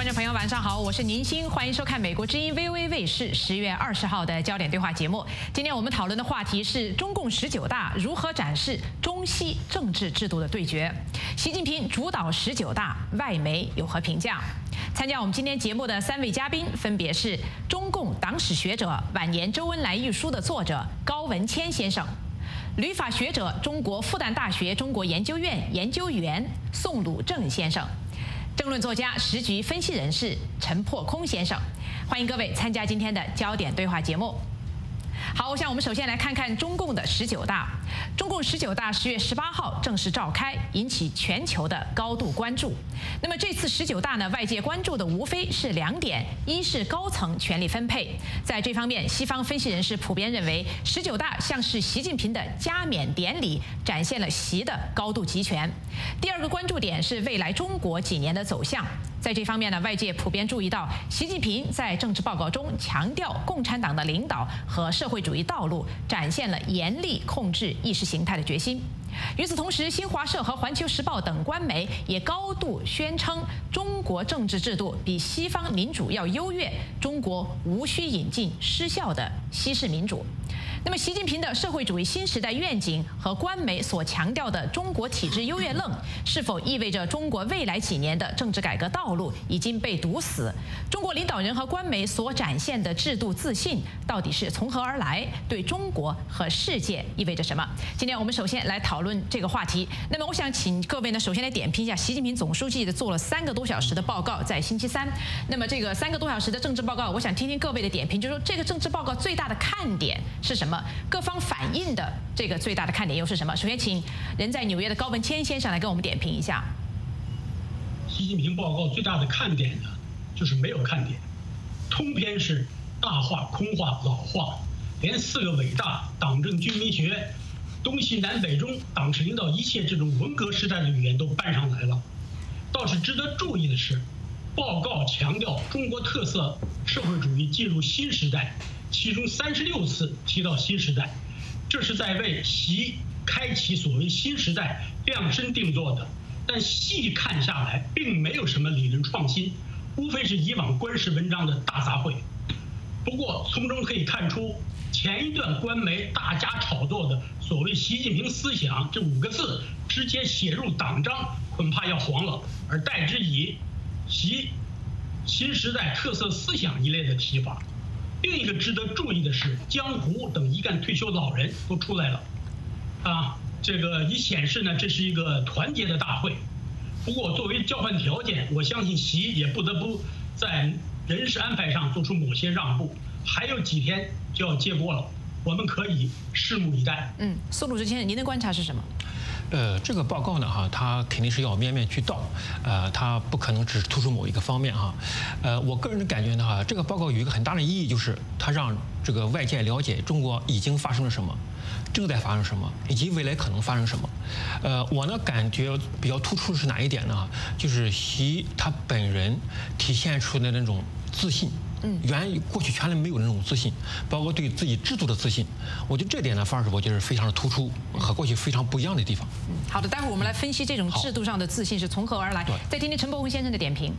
观众朋友，晚上好，我是宁鑫，欢迎收看美国之音 VOA 卫视10月20号的焦点对话节目。今天我们讨论的话题是中共19大如何展示中西政治制度的对决。习近平主导19大，外媒有何评价？参加我们今天节目的3位嘉宾分别是中共党史学者、晚年周恩来一书的作者高文谦先生。旅法学者、中国复旦大学中国研究院研究员宋鲁正先生，政论作家、时局分析人士陈破空先生，欢迎各位参加今天的焦点对话节目。好，我想我们首先来看看中共的19大。中共19大10月18号正式召开，引起全球的高度关注。那么这次19大呢，外界关注的无非是2点：一是高层权力分配，在这方面，西方分析人士普遍认为，19大像是习近平的加冕典礼，展现了习的高度集权。第二个关注点是未来中国几年的走向。在这方面呢，外界普遍注意到，习近平在政治报告中强调共产党的领导和社会主义道路，展现了严厉控制意识形态的决心。与此同时，新华社和环球时报等官媒也高度宣称，中国政治制度比西方民主要优越，中国无需引进失效的西式民主。那么，习近平的社会主义新时代愿景和官媒所强调的中国体制优越论，是否意味着中国未来几年的政治改革道路已经被堵死？中国领导人和官媒所展现的制度自信到底是从何而来？对中国和世界意味着什么？今天我们首先来讨论这个话题。那么，我想请各位呢，首先来点评一下习近平总书记做了3个多小时的报告，在星期三。那么这个3个多小时的政治报告，我想听听各位的点评，就是说这个政治报告最大的看点是什么？各方反映的这个最大的看点又是什么？首先，请人在纽约的高文谦先生来跟我们点评一下。 习近平报告最大的看点呢，就是没有看点，通篇是大话、空话、老话，连4个伟大党政军民学、东西南北中党是领导一切这种文革时代的语言都搬上来了。倒是值得注意的是，报告强调中国特色社会主义进入新时代，其中36次提到新时代，这是在为习开启所谓新时代量身定做的。但细看下来，并没有什么理论创新，无非是以往官式文章的大杂烩。不过从中可以看出，前一段官媒大加炒作的所谓习近平思想这5个字直接写入党章，恐怕要黄了，而代之以习新时代特色思想一类的提法。另一个值得注意的是，江湖等一干退休老人都出来了，这个以显示呢，这是一个团结的大会。不过作为交换条件，我相信习也不得不在人事安排上做出某些让步。还有几天就要接锅了，我们可以拭目以待。 宋鲁正先生，您的观察是什么？ 这个报告呢，它肯定是要面面俱到，它不可能只突出某一个方面哈。我个人的感觉呢，这个报告有一个很大的意义，就是它让这个外界了解中国已经发生了什么，正在发生什么，以及未来可能发生什么。我呢感觉比较突出的是哪一点呢？就是习他本人体现出的那种自信。过去全来没有那种自信，包括对自己制度的自信，我觉得这点呢，反而是我觉得非常的突出，和过去非常不一样的地方。 好的，待会儿我们来分析这种制度上的自信是从何而来。再听听陈伯宏先生的点评。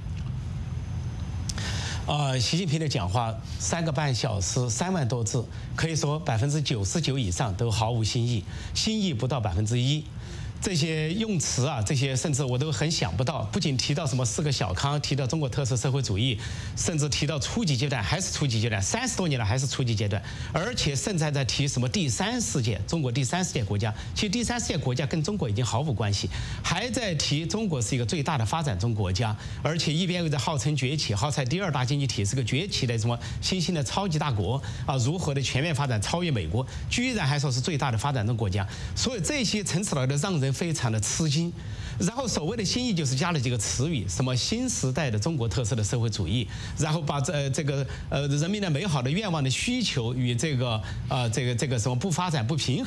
习近平的讲话3个半小时，3万多字，可以说99%以上都毫无新意，新意不到1%。这些用词这些甚至我都很想不到。不仅提到什么4个小康，提到中国特色社会主义，甚至提到初级阶段，还是初级阶段，30多年了还是初级阶段，而且甚至还在提什么第3世界，中国第3世界国家。其实第3世界国家跟中国已经毫无关系，还在提中国是一个最大的发展中国家，而且一边又在号称崛起，号称第2大经济体，是个崛起的什么新兴的超级大国如何的全面发展，超越美国，居然还说是最大的发展中国家。所以这些陈词的让人非常的吃惊。然后所谓的新意就是加了几个词语，什么新时代的中国特色的社会主义，然后把这个人民的美好的愿望的需求与这个什么不发展不平衡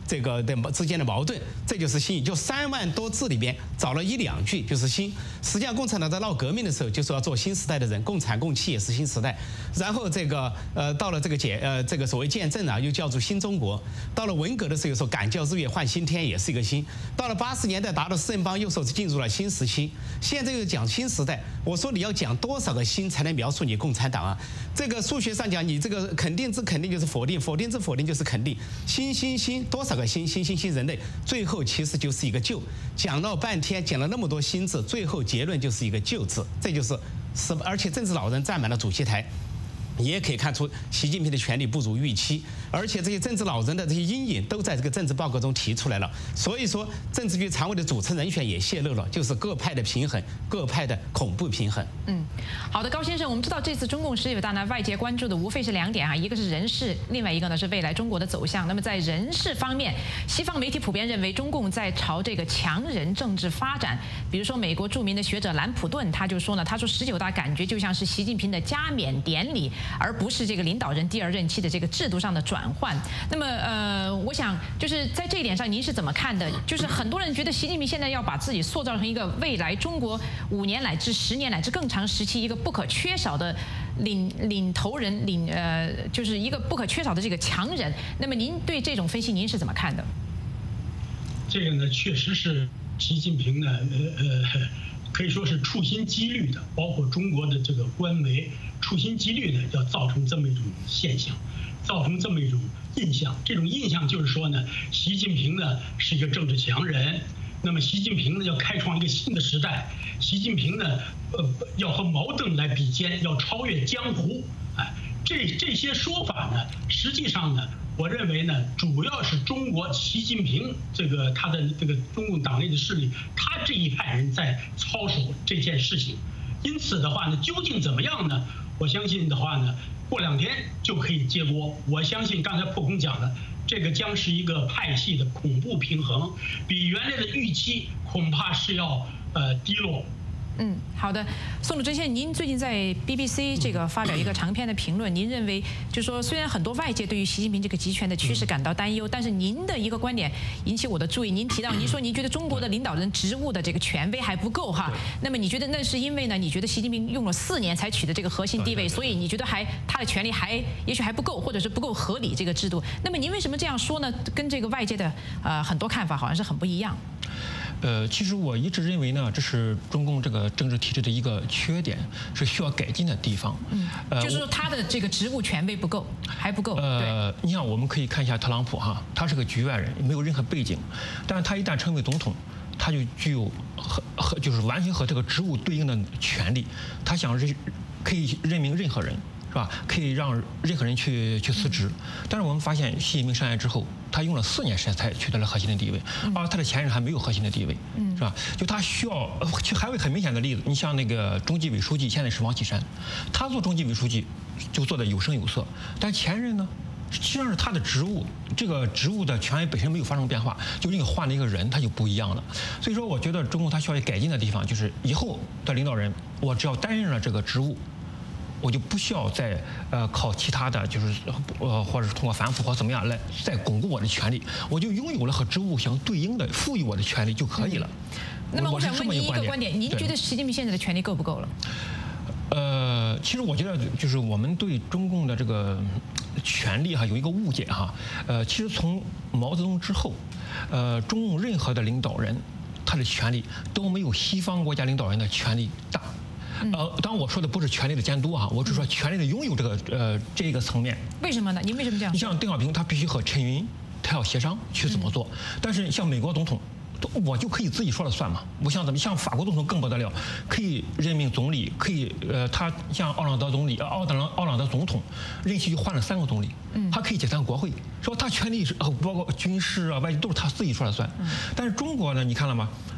这个之间的矛盾，这就是新意。就3万多字里边找了1、2句就是新。实际上，共产党在闹革命的时候就说要做新时代的人，共产共气也是新时代。然后到了这个所谓建政啊，又叫做新中国。到了文革的时候，说感教日月换新天，也是一个新。到了80年代达到四人帮，又说进入了新时期。现在又讲新时代，我说你要讲多少个新才能描述你共产党啊？这个数学上讲，你这个肯定之肯定就是否定，否定之否定就是肯定。新多少个新人类，最后其实就是一个旧。讲了半天，讲了那么多新字，最后结论就是一个旧字。这就是而且政治老人占满了主席台。也可以看出习近平的权力不如预期，而且这些政治老人的这些阴影都在这个政治报告中提出来了。所以说，政治局常委的组成人选也泄露了，就是各派的平衡，各派的恐怖平衡。 好的，高先生，我们知道这次中共19大呢，外界关注的无非是2点啊，一个是人事，另外一个呢是未来中国的走向。那么在人事方面，西方媒体普遍认为中共在朝这个强人政治发展。比如说，美国著名的学者兰普顿他就说呢，他说19大感觉就像是习近平的加冕典礼，而不是这个领导人第2任期的这个制度上的转换。那么我想就是在这一点上，您是怎么看的？就是很多人觉得习近平现在要把自己塑造成一个未来中国5年乃至10年乃至更长时期一个不可缺少的领头人，就是一个不可缺少的这个强人。那么您对这种分析您是怎么看的？ 这个呢，确实是习近平呢，可以说是处心积虑的，包括中国的这个官媒处心积虑的要造成这么一种现象，造成这么一种印象。这种印象就是说呢，习近平呢是一个政治强人，那么习近平呢要开创一个新的时代，习近平呢要和毛邓来比肩，要超越江湖。这些说法呢，实际上呢，我认为呢，主要是中国习近平他的这个中共党内的势力，他这一派人在操守这件事情。因此的话呢，究竟怎么样呢？我相信的话呢，过2天就可以揭锅。我相信刚才破空讲的，这个将是一个派系的恐怖平衡，比原来的预期恐怕是要低落。 好的，宋鲁真先生，您最近在 BBC 这个发表一个长篇的评论，您认为就是说，虽然很多外界对于习近平这个集权的趋势感到担忧，但是您的一个观点引起我的注意。您提到，您说您觉得中国的领导人职务的这个权威还不够哈，那么你觉得那是因为呢？你觉得习近平用了4年才取得这个核心地位，所以你觉得他的权力也许还不够，或者是不够合理这个制度？那么您为什么这样说呢？跟这个外界的很多看法好像是很不一样。 其实我一直认为呢，这是中共这个政治体制的一个缺点，是需要改进的地方。 就是说他的这个职务权威不够，还不够。 你想，我们可以看一下特朗普哈，他是个局外人，没有任何背景，但是他一旦成为总统，他就具有就是完全和这个职务对应的权利，他想可以任命任何人。是吧？可以让任何人去辞职，但是我们发现习近平上台之后，他用了4年时间才取得了核心的地位，而他的前任还没有核心的地位，是吧？就他需要，还有很明显的例子，你像那个中纪委书记，现在是王岐山，他做中纪委书记就做的有声有色，但前任呢？实际上是他的职务，这个职务的权威本身没有发生变化，就因为换了一个人，他就不一样了。所以说，我觉得中共他需要改进的地方，就是以后的领导人，我只要担任了这个职务，我就不需要再靠其他的，就是或者是通过反腐或怎么样来再巩固我的权利，我就拥有了和职务相对应的赋予我的权利就可以了。 那么我想问您一个观点，您觉得习近平现在的权力够不够了？ 其实我觉得就是我们对中共的这个权力有一个误解哈。其实从毛泽东之后，中共任何的领导人，他的权力都没有西方国家领导人的权力大。当然我说的不是权力的监督啊，我只说权力的拥有这个层面。 为什么呢？您为什么这样说？ 你像邓小平，他必须和陈云他要协商去怎么做，但是像美国总统，我就可以自己说了算嘛。不像像法国总统更不得了，可以任命总理，可以他像奥朗德总统任期就换了3个总理，他可以解散国会，说他权力是包括军事啊、外交都是他自己说了算。但是中国呢，你看了吗？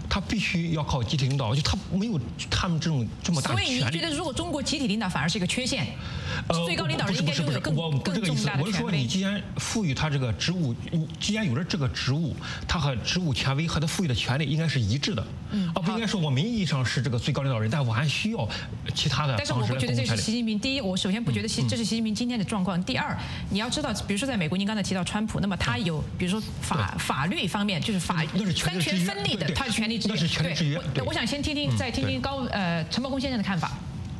他必须要靠集体领导，就他没有他们这么大的权力。 所以你觉得，如果中国集体领导反而是一个缺陷？最高领导人应该拥有更重大的权威。 我是说，你既然赋予他这个职务，既然有了这个职务，他和职务权威和他赋予的权利应该是一致的。不应该说我名义上是这个最高领导人，但我还需要其他的方式来但是我不觉得这是公共权力。 习近平。第一，我首先不觉得这是习近平今天的状况。第二，你要知道，比如说在美国，您刚才提到川普，那么他有比如说法律方面，就是三权分立的，他的权利制约。 那是权力制约。 对，我想先听听陈伯公先生的看法。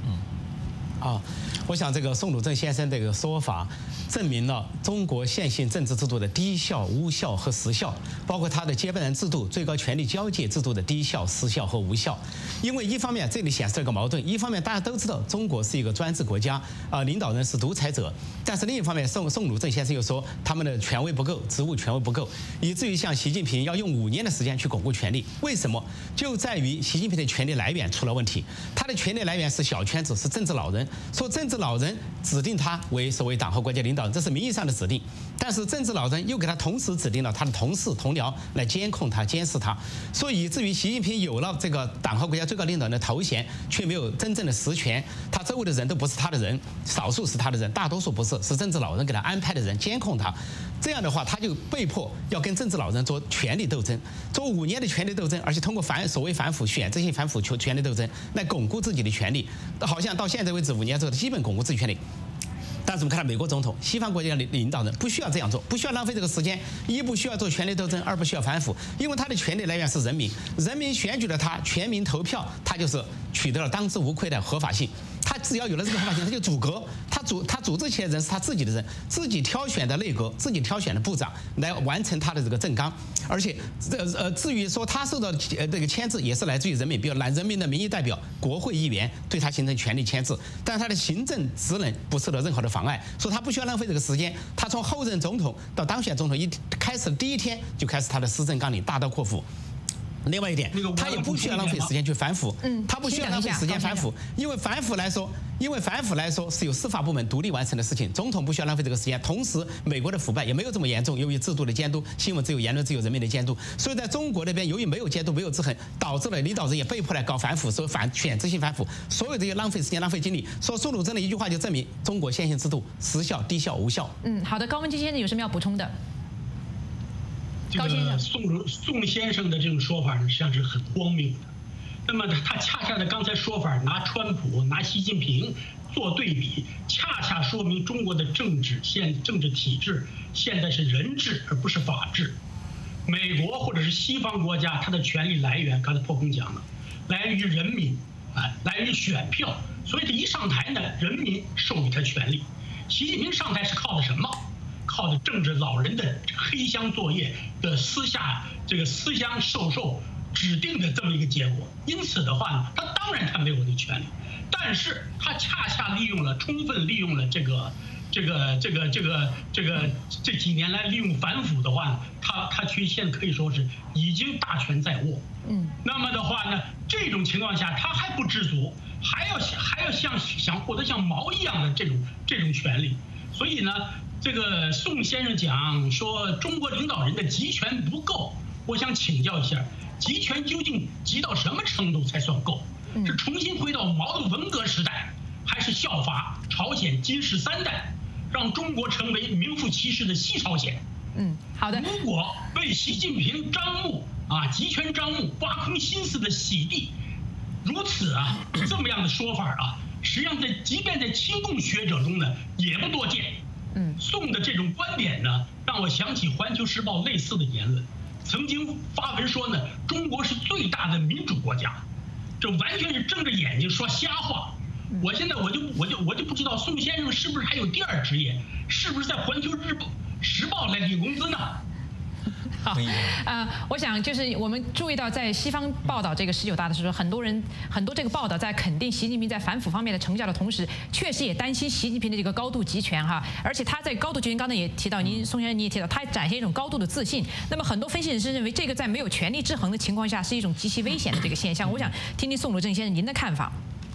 我想这个宋鲁正先生这个说法，证明了中国现行政治制度的低效、无效和失效，包括它的接班人制度、最高权力交界制度的低效、失效和无效。因为一方面这里显示了一个矛盾，一方面大家都知道中国是一个专制国家，领导人是独裁者，但是另一方面宋鲁正先生又说他们的权威不够，职务权威不够，以至于像习近平要用5年的时间去巩固权力。为什么？就在于习近平的权力来源出了问题，他的权力来源是小圈子，是政治老人，说政治老人指定他为所谓党和国家领导人，这是名义上的指定，但是政治老人又给他同时指定了他的同事同僚来监控他、监视他，所以以至于习近平有了这个党和国家最高领导人的头衔，却没有真正的实权，他周围的人都不是他的人，少数是他的人，大多数不是，是政治老人给他安排的人监控他。这样的话，他就被迫要跟政治老人做权力斗争，做5年的权力斗争，而且通过所谓反腐、选择性反腐权力斗争来巩固自己的权力，好像到现在为止5年之后，基本巩固自己权力。但是我们看到美国总统、西方国家的领导人不需要这样做，不需要浪费这个时间，一不需要做权力斗争，二不需要反腐，因为他的权力来源是人民，人民选举了他，全民投票，他就是取得了当之无愧的合法性。他只要有了这个合法性，他就组阁，他组织起来的人是他自己的人，自己挑选的内阁，自己挑选的部长来完成他的这个政纲。而且至于说他受到这个牵制，也是来自于人民，比如人民的民意代表、国会议员对他形成权力牵制，但他的行政职能不受到任何的妨碍，所以他不需要浪费这个时间。他从后任总统到当选总统开始的第1天就开始他的施政纲领，大刀阔斧。另外一点，他也不需要浪费时间去反腐，他不需要浪费时间反腐，因为反腐来说是由司法部门独立完成的事情，总统不需要浪费这个时间。同时，美国的腐败也没有这么严重，由于制度的监督，新闻自由、言论自由、人民的监督，所以在中国那边，由于没有监督、没有制衡，导致了领导人也被迫来搞反腐，所以选择性反腐，所有这些浪费时间、浪费精力。说宋鲁正的一句话就证明中国现行制度失效、低效、无效。 好的，高文基先生有什么要补充的？ 这个宋先生的这种说法呢，实际上是很荒谬的。那么他恰恰的刚才说法拿川普、拿习近平做对比，恰恰说明中国的政治体制现在是人治而不是法治。美国或者是西方国家，它的权力来源，刚才破空讲了，来源于人民来源于选票，所以他一上台呢，人民授予他权力。习近平上台是靠的什么？靠着政治老人的黑箱作业的私相授受指定的这么一个结果。因此的话呢，他当然他没有这权利，但是他恰恰充分利用了这几年来利用反腐的话呢，他却现在可以说是已经大权在握。那么的话呢，这种情况下他还不知足，还要想获得像毛一样的这种权利，所以呢。这个宋先生讲说中国领导人的集权不够，我想请教一下，集权究竟集到什么程度才算够？是重新回到毛的文革时代，还是效法朝鲜金氏3代，让中国成为名副其实的西朝鲜？ 好的。 如果为习近平张目集权张目挖空心思的洗地，如此这么样的说法实际上即便在亲共学者中呢也不多见。宋的这种观点呢，让我想起《环球时报》类似的言论，曾经发文说呢，中国是最大的民主国家，这完全是睁着眼睛说瞎话。我现在我就不知道宋先生是不是还有第2职业，是不是在《环球时报》来领工资呢？ 好，我想就是我们注意到，在西方报道这个19大的时候，很多这个报道在肯定习近平在反腐方面的成效的同时，确实也担心习近平的这个高度集权而且他在高度集权，刚才也提到，宋先生你也提到，他展现一种高度的自信。那么很多分析人士认为，这个在没有权力制衡的情况下，是一种极其危险的这个现象。我想听听宋鲁正先生您的看法。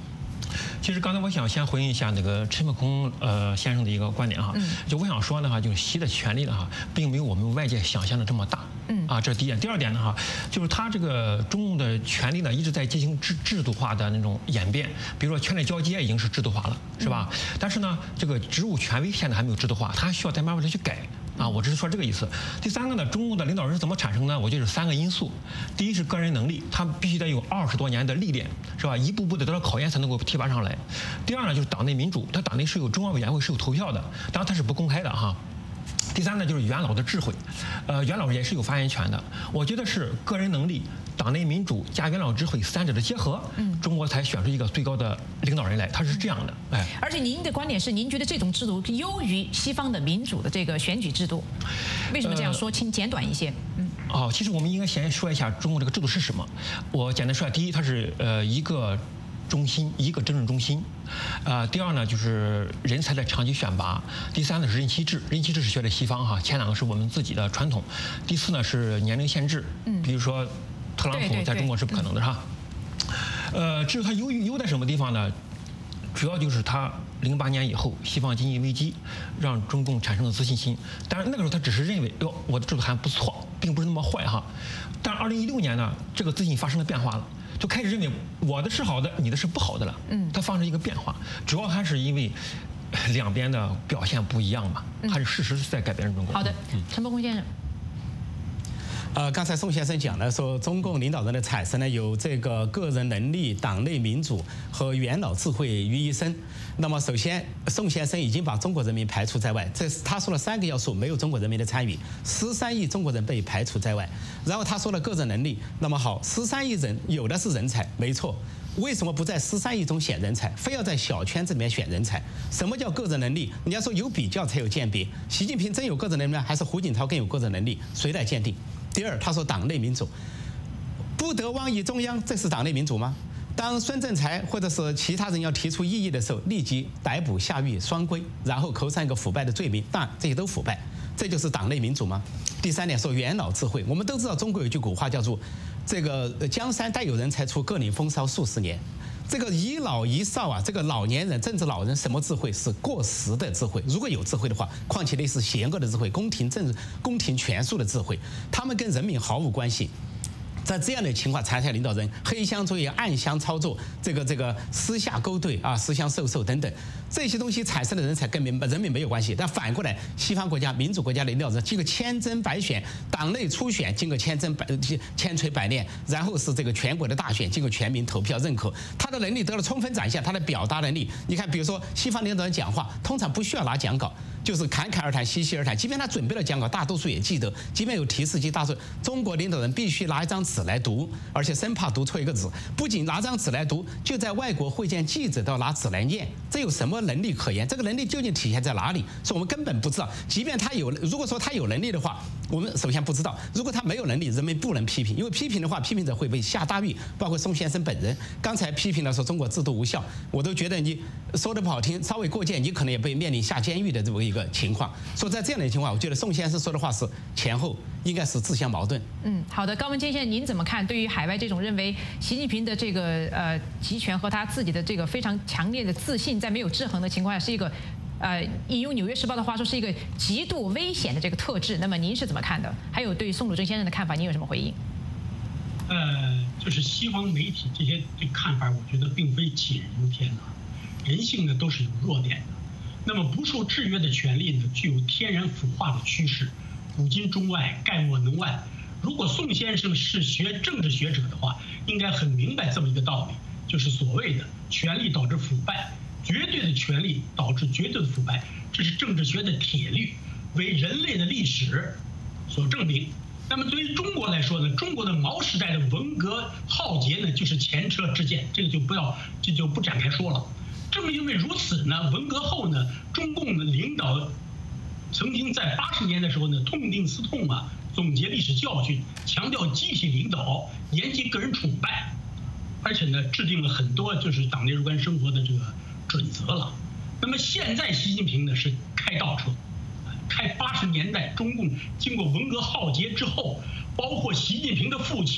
其实刚才我想先回应一下那个陈木空先生的一个观点哈，就我想说的话，就是习的权力呢哈，并没有我们外界想象的这么大。这是第一点。第二点呢哈，就是他这个中共的权力呢一直在进行制度化的那种演变，比如说权力交接已经是制度化了，是吧？但是呢，这个职务权威现在还没有制度化，他还需要再慢慢的去改。我只是说这个意思。第三个呢，中共的领导人是怎么产生呢？我觉得是3个因素。第一是个人能力，他必须得有20多年的历练，是吧？一步步的得到考验才能够提拔上来。第二呢，就是党内民主，他党内是有中央委员会是有投票的，当然他是不公开的哈。第三呢，就是元老的智慧，元老也是有发言权的。我觉得是个人能力、党内民主加元老智慧3者的结合，中国才选出一个最高的领导人来，他是这样的。 而且您的观点是，您觉得这种制度优于西方的民主的这个选举制度，为什么这样说？请简短一些。 其实我们应该先说一下中国这个制度是什么。我简单说一下，第一，它是一个中心，一个政治中心。第二呢，就是人才的长期选拔。第三呢是任期制，任期制是学的西方哈，前2个是我们自己的传统。第4呢是年龄限制，比如说特朗普在中国是不可能的哈。至于它优在什么地方呢？主要就是它08年以后西方经济危机让中共产生了自信心，当然那个时候他只是认为我的制度还不错，并不是那么坏哈。但2016年呢，这个自信发生了变化了。就开始认为我的是好的，你的是不好的了。它发生一个变化，主要还是因为两边的表现不一样嘛，还是事实是在改变中国。 好的，陈伯公先生。 刚才宋先生讲了，说中共领导人的产生呢，有这个个人能力、党内民主和元老智慧于一身。那么，首先，宋先生已经把中国人民排除在外，这是他说了3个要素，没有中国人民的参与，13亿中国人被排除在外。然后他说了个人能力，那么好，13亿人有的是人才，没错。为什么不在13亿中选人才，非要在小圈子里面选人才？什么叫个人能力？人家说有比较才有鉴别。习近平真有个人能力，还是胡锦涛更有个人能力？谁来鉴定？第二，他说党内民主，不得妄议中央，这是党内民主吗？当孙政才或者是其他人要提出异议的时候，立即逮捕下狱双规，然后扣上一个腐败的罪名，当然这些都腐败，这就是党内民主吗？第3点说元老智慧，我们都知道中国有句古话叫做这个江山代有人才出，各领风骚数十年。这个一老一少啊，这个老年人、政治老人什么智慧？是过时的智慧。如果有智慧的话，况且类似邪恶的智慧、宫廷权术的智慧，他们跟人民毫无关系。在这样的情况，才领导人黑箱作业、暗箱操作，这个私下勾兑啊、私相授受等等，这些东西产生的人才跟人民没有关系。但反过来，西方国家、民主国家的领导人经过千真百选，党内初选经过千锤百炼，然后是这个全国的大选经过全民投票认可，他的能力得了充分展现，他的表达能力。你看，比如说西方领导人讲话，通常不需要拿讲稿，就是侃侃而谈、嬉戏而谈。即便他准备了讲稿，大多数也记得；即便有提示机，大多数中国领导人必须拿一张纸来读，而且生怕读错一个字。不仅拿张纸来读，就在外国会见记者都要拿纸来念，这有什么能力可言？这个能力究竟体现在哪里？所以我们根本不知道。即便他有，如果说他有能力的话，我们首先不知道；如果他没有能力，人民不能批评，因为批评的话，批评者会被下大狱。包括宋先生本人，刚才批评了说中国制度无效，我都觉得你说的不好听，稍微过界，你可能也被面临下监狱的这么一个情况。所以在这样的情况，我觉得宋先生说的话是前后应该是自相矛盾。 好的，高文坚先生，您怎么看？对于海外这种认为习近平的这个集权和他自己的这个非常强烈的自信，在没有制衡的情况下，是一个引用《纽约时报》的话说，是一个极度危险的这个特质。那么您是怎么看的？还有对于宋祖桢先生的看法，您有什么回应？ 就是西方媒体这些看法，我觉得并非杞人忧天啊。人性呢都是有弱点的。那么不受制约的权利呢，具有天然腐化的趋势，古今中外，概莫能外。如果宋先生是政治学者的话，应该很明白这么一个道理，就是所谓的权力导致腐败，绝对的权力导致绝对的腐败，这是政治学的铁律，为人类的历史所证明。那么对于中国来说呢，中国的毛时代的文革浩劫呢，就是前车之鉴，这就不展开说了。正因为如此呢，文革后呢，中共的领导曾经在80年的时候呢，痛定思痛啊，总结历史教训，强调集体领导，严禁个人崇拜，而且呢，制定了很多就是党内有关生活的这个准则了。那么现在习近平呢是开倒车，开80年代中共经过文革浩劫之后，包括习近平的父亲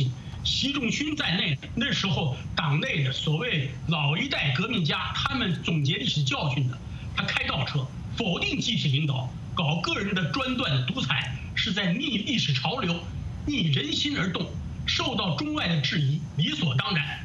习仲勋在内，那时候党内的所谓老一代革命家，他们总结历史教训的，他开倒车，否定集体领导，搞个人的专断独裁，是在逆历史潮流、逆人心而动，受到中外的质疑，理所当然。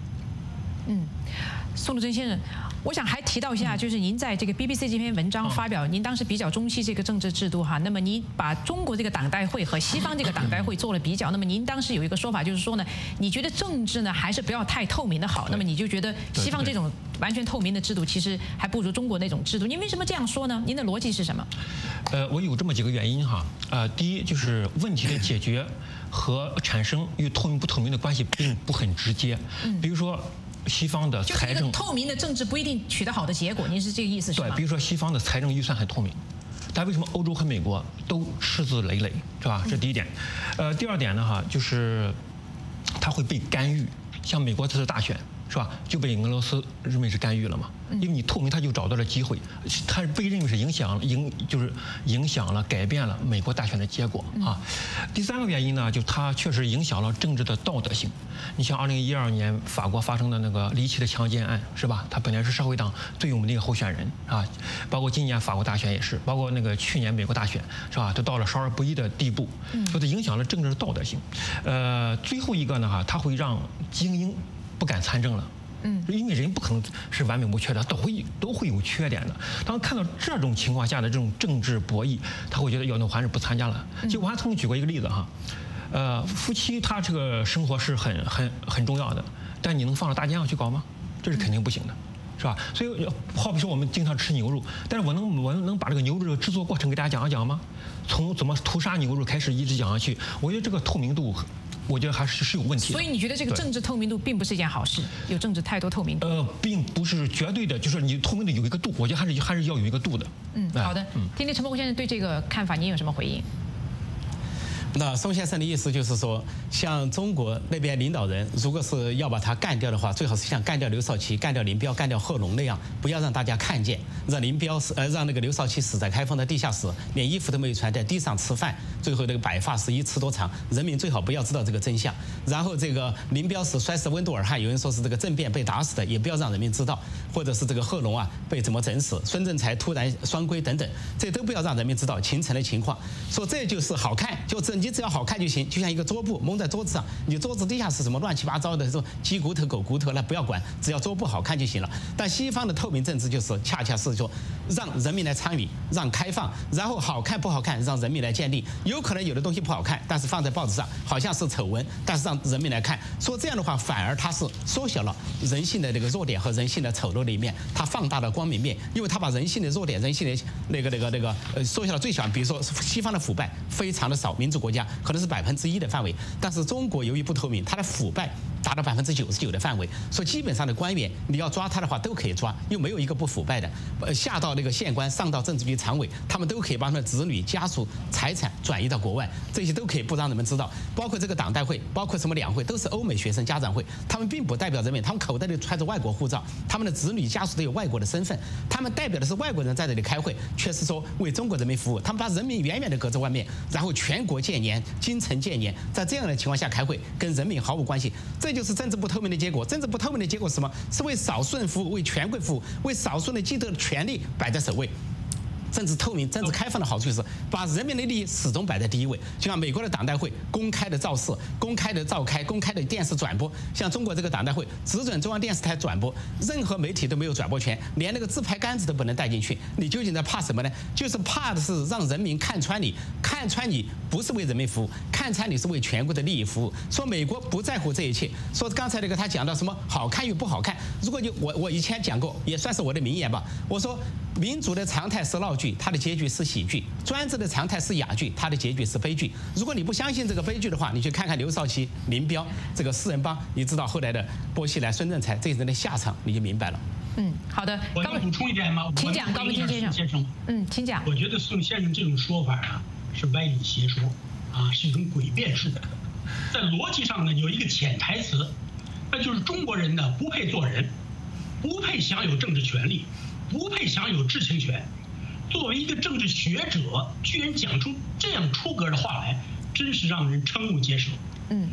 宋陆贞先生，我想还提到一下，就是您在这个 BBC 这篇文章发表，您当时比较中西这个政治制度哈，那么您把中国这个党代会和西方这个党代会做了比较，那么您当时有一个说法就是说呢，你觉得政治呢还是不要太透明的好，那么你就觉得西方这种完全透明的制度其实还不如中国那种制度，您为什么这样说呢？您的逻辑是什么？ 我有这么几个原因哈，第一就是问题的解决和产生与透明不透明的关系并不很直接，比如说。西方的财政透明的政治不一定取得好的结果，您是这个意思是吗？ 对，比如说西方的财政预算很透明，但为什么欧洲和美国都赤字累累，是吧？这第一点。第二点呢哈，就是它会被干预，像美国这次大选是吧，就被俄罗斯认为是干预了嘛。因为你透明，他就找到了机会，他被认为是影响了、改变了美国大选的结果啊。第三个原因呢，就它确实影响了政治的道德性。你像2012年法国发生的那个离奇的强奸案，是吧？他本来是社会党最有名的一个候选人啊，包括今年法国大选也是，包括那个去年美国大选，是吧？都到了少儿不宜的地步，所以它影响了政治的道德性。最后一个呢，哈，它会让精英不敢参政了。因为人不可能是完美无缺的，都会有缺点的。当看到这种情况下的这种政治博弈，他会觉得那我还是不参加了。就我还曾经举过一个例子哈，夫妻他这个生活是很重要的，但你能放到大街上去搞吗？这是肯定不行的，是吧？所以好比说我们经常吃牛肉，但是我能把这个牛肉的制作过程给大家讲一讲吗？从怎么屠杀牛肉开始一直讲下去，我觉得这个透明度。我觉得还是有问题的。 所以你觉得这个政治透明度并不是一件好事，有政治太多透明度？ 并不是绝对的，就是你透明度有一个度，我觉得还是要有一个度的。 好的。听听陈伯公先生对这个看法，您有什么回应？ 那宋先生的意思就是说，像中国那边领导人，如果是要把他干掉的话，最好是像干掉刘少奇、干掉林彪、干掉贺龙那样，不要让大家看见，让那个刘少奇死在开封的地下室，连衣服都没有穿，在地上吃饭，最后那个白发是一吃多长，人民最好不要知道这个真相。然后这个林彪是摔死温都尔汗，有人说是这个政变被打死的，也不要让人民知道，或者是这个贺龙啊被怎么整死，孙政才突然双规等等，这都不要让人民知道秦城的情况。说这就是好看，你只要好看就行，就像一个桌布蒙在桌子上，你桌子底下是什么乱七八糟的这种鸡骨头、狗骨头，那不要管，只要桌布好看就行了。但西方的透明政治就是恰恰是说让人民来参与，让开放，然后好看不好看让人民来建立。有可能有的东西不好看，但是放在报纸上好像是丑闻，但是让人民来看，说这样的话反而它是缩小了人性的这个弱点和人性的丑陋的一面，它放大了光明面，因为它把人性的弱点、人性的缩小到最小。比如说西方的腐败非常的少，民主国家可能是1%的范围，但是中国由于不透明，它的腐败达到99%的范围，所以基本上的官员你要抓他的话都可以抓，又没有一个不腐败的。下到那个县官，上到政治局常委，他们都可以把他们的子女、家属、财产转移到国外，这些都可以不让人们知道。包括这个党代会，包括什么两会，都是欧美学生家长会，他们并不代表人民，他们口袋里揣着外国护照，他们的子女家属都有外国的身份，他们代表的是外国人在这里开会，却是说为中国人民服务，他们把人民远远的隔在外面，然后全国建言、京城建言，在这样的情况下开会，跟人民毫无关系，这就是政治不透明的结果。政治不透明的结果是什么？是为少数人服务，为全国服务，为少数人既得的权利摆在首位。政治透明、政治开放的好处就是把人民的利益始终摆在第一位。就像美国的党代会公开的造势、公开的召开、公开的电视转播，像中国这个党代会只准中央电视台转播，任何媒体都没有转播权，连那个自拍杆子都不能带进去。你究竟在怕什么呢？就是怕的是让人民看穿你，看穿你不是为人民服务，看穿你是为全国的利益服务。说美国不在乎这一切，说刚才那个他讲到什么好看与不好看，如果我以前讲过，也算是我的名言吧。我说民主的常态是闹剧，它的结局是喜剧；专制的常态是哑剧，它的结局是悲剧。如果你不相信这个悲剧的话，你去看看刘少奇、林彪这个四人帮，你知道后来的薄熙来、孙政才这些人的下场，你就明白了。 好的。 我要补充一点吗？ 请讲，高文金先生。请讲。 我觉得宋先生这种说法啊是歪理邪说，是一种诡辩式的。在逻辑上呢，有一个潜台词，那就是中国人呢不配做人，不配享有政治权利，不配享有知情权。作为一个政治学者，居然讲出这样出格的话来，真是让人瞠目结舌。政治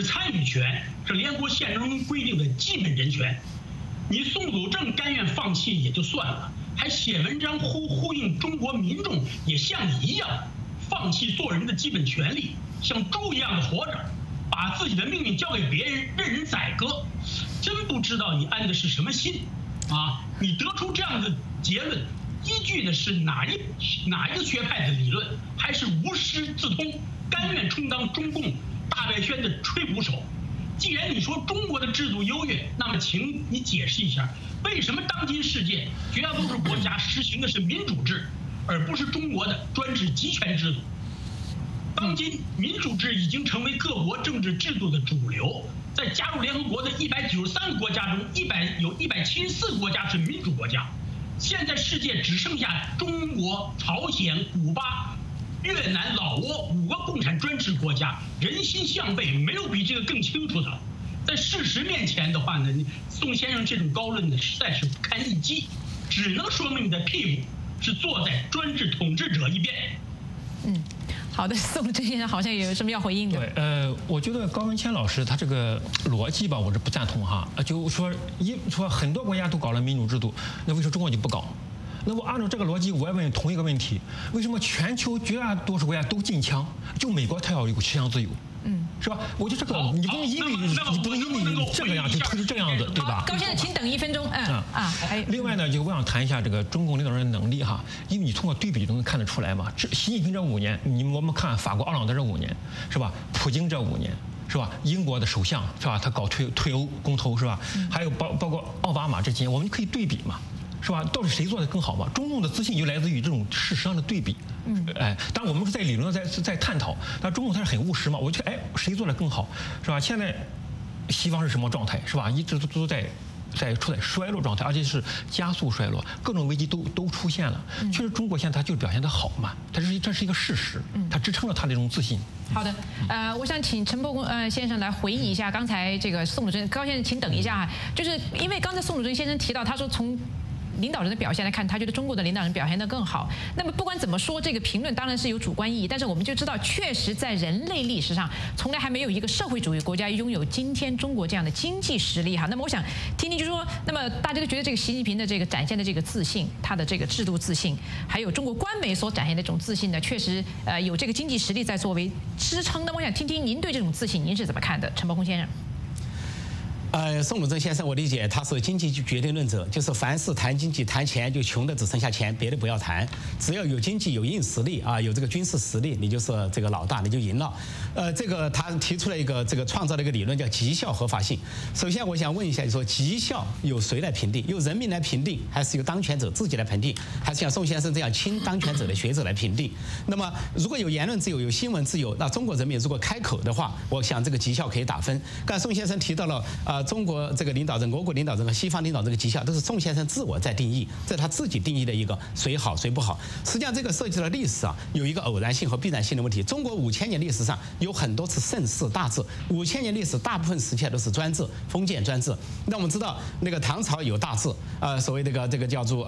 参与权是联合国宪章中规定的基本人权。你宋祖正甘愿放弃也就算了，还写文章呼应中国民众也像你一样放弃做人的基本权利，像猪一样的活着，把自己的命运交给别人，任人宰割。真不知道你安的是什么心啊！你得出这样的结论，依据的是哪一个学派的理论，还是无师自通，甘愿充当中共大外宣的吹鼓手？既然你说中国的制度优越，那么请你解释一下，为什么当今世界绝大多数国家实行的是民主制，而不是中国的专制集权制度？当今民主制已经成为各国政治制度的主流。在加入联合国的193个国家中，有174个国家是民主国家。现在世界只剩下中国、朝鲜、古巴、越南、老挝5个共产专制国家，人心向背，没有比这个更清楚的。在事实面前的话呢，宋先生这种高论呢，实在是不堪一击，只能说明你的屁股是坐在专制统治者一边。 好的，宋正先生好像也有什么要回应的。 对，我觉得高文谦老师他这个逻辑吧，我是不赞同哈。就说很多国家都搞了民主制度，那为什么中国就不搞？那我按照这个逻辑，我要问同一个问题：为什么全球绝大多数国家都禁枪，就美国它要有持枪自由？是吧？我觉得这个你不能因为这个样就推这样子，对吧？ 高先生，请等1分钟。 另外呢，就我想谈一下这个中共领导人的能力哈，因为你通过对比都能看得出来嘛。习近平这5年，我们看法国奥朗德这5年，是吧？普京这5年，是吧？英国的首相是吧？他搞退欧公投是吧？还有包括奥巴马这几年，我们可以对比嘛。是吧？到底谁做的更好嘛？中共的自信就来自于这种事实上的对比。当然我们是在理论上在探讨，但中共它是很务实嘛。我觉得，谁做的更好，是吧？现在西方是什么状态，是吧？一直都在处在衰落状态，而且是加速衰落，各种危机都出现了。确实，中国现在它就表现得好嘛，这是一个事实，它支撑了它这种自信。 好的，我想请陈伯公先生来回忆一下刚才这个宋祖正高先生，请等一下哈，就是因为刚才宋祖正先生提到，他说从领导人的表现来看，他觉得中国的领导人表现得更好。那么不管怎么说，这个评论当然是有主观意义，但是我们就知道，确实在人类历史上，从来还没有一个社会主义国家拥有今天中国这样的经济实力哈。那么我想听听，就是说，那么大家都觉得这个习近平的这个展现的这个自信，他的这个制度自信，还有中国官媒所展现的这种自信呢，确实有这个经济实力在作为支撑。那么我想听听您对这种自信您是怎么看的，陈伯公先生？ 宋祖正先生，我理解他是经济决定论者，就是凡是谈经济、谈钱，就穷的只剩下钱，别的不要谈。只要有经济、有硬实力啊，有这个军事实力，你就是这个老大，你就赢了。这个他提出了一个创造了一个理论叫绩效合法性。首先，我想问一下，说绩效由谁来评定？由人民来评定，还是由当权者自己来评定？还是像宋先生这样亲当权者的学者来评定？那么，如果有言论自由、有新闻自由，那中国人民如果开口的话，我想这个绩效可以打分。刚才宋先生提到了中国这个领导人、俄国领导人和西方领导人的绩效，都是宋先生自我在定义，这是他自己定义的一个谁好谁不好。实际上，这个涉及到历史有一个偶然性和必然性的问题。中国5000年历史上有很多次盛世大治，5000年历史大部分时期都是专制、封建专制。那我们知道，那个唐朝有大治，所谓这个叫做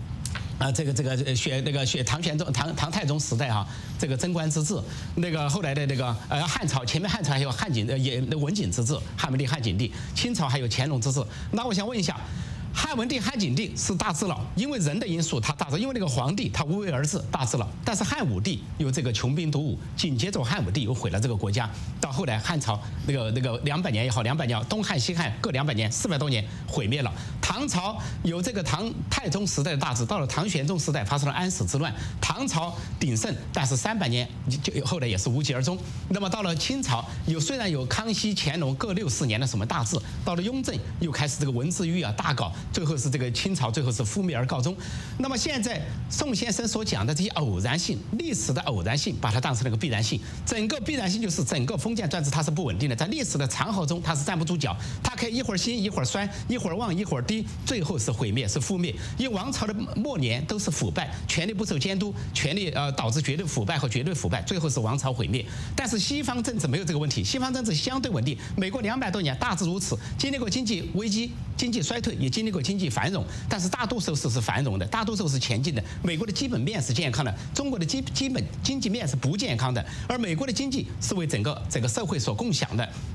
唐太宗时代这个贞观之治，那个后来的那个汉朝，前面汉朝还有文景之治，汉文帝、汉景帝，清朝还有乾隆之治。那我想问一下，汉文帝、汉景帝是大治了，因为人的因素他大治，因为那个皇帝他无为而治大治了。但是汉武帝有这个穷兵黩武，紧接着汉武帝又毁了这个国家。到后来汉朝那个200年也好，200年东汉西汉各200年，400多年毁灭了。唐朝有这个唐太宗时代的大治，到了唐玄宗时代发生了安史之乱，唐朝鼎盛，但是300年就后来也是无疾而终。那么到了清朝，虽然有康熙、乾隆各64年的什么大治，到了雍正又开始这个文字狱大搞。最后是这个清朝，最后是覆灭而告终。那么现在宋先生所讲的这些偶然性，历史的偶然性，把它当成了个必然性。整个必然性就是整个封建专制它是不稳定的，在历史的长河中它是站不住脚，它可以一会儿兴一会儿衰，一会儿旺一会儿低，最后是毁灭是覆灭。因为王朝的末年都是腐败，权力不受监督，权力导致绝对腐败和绝对腐败，最后是王朝毁灭。但是西方政治没有这个问题，西方政治相对稳定。美国200多年大致如此，经历过经济危机、经济衰退，也经历过经济繁荣，但是大多数是繁荣的，大多数是前进的。美国的基本面是健康的，中国的基本经济面是不健康的，而美国的经济是为整个社会所共享的。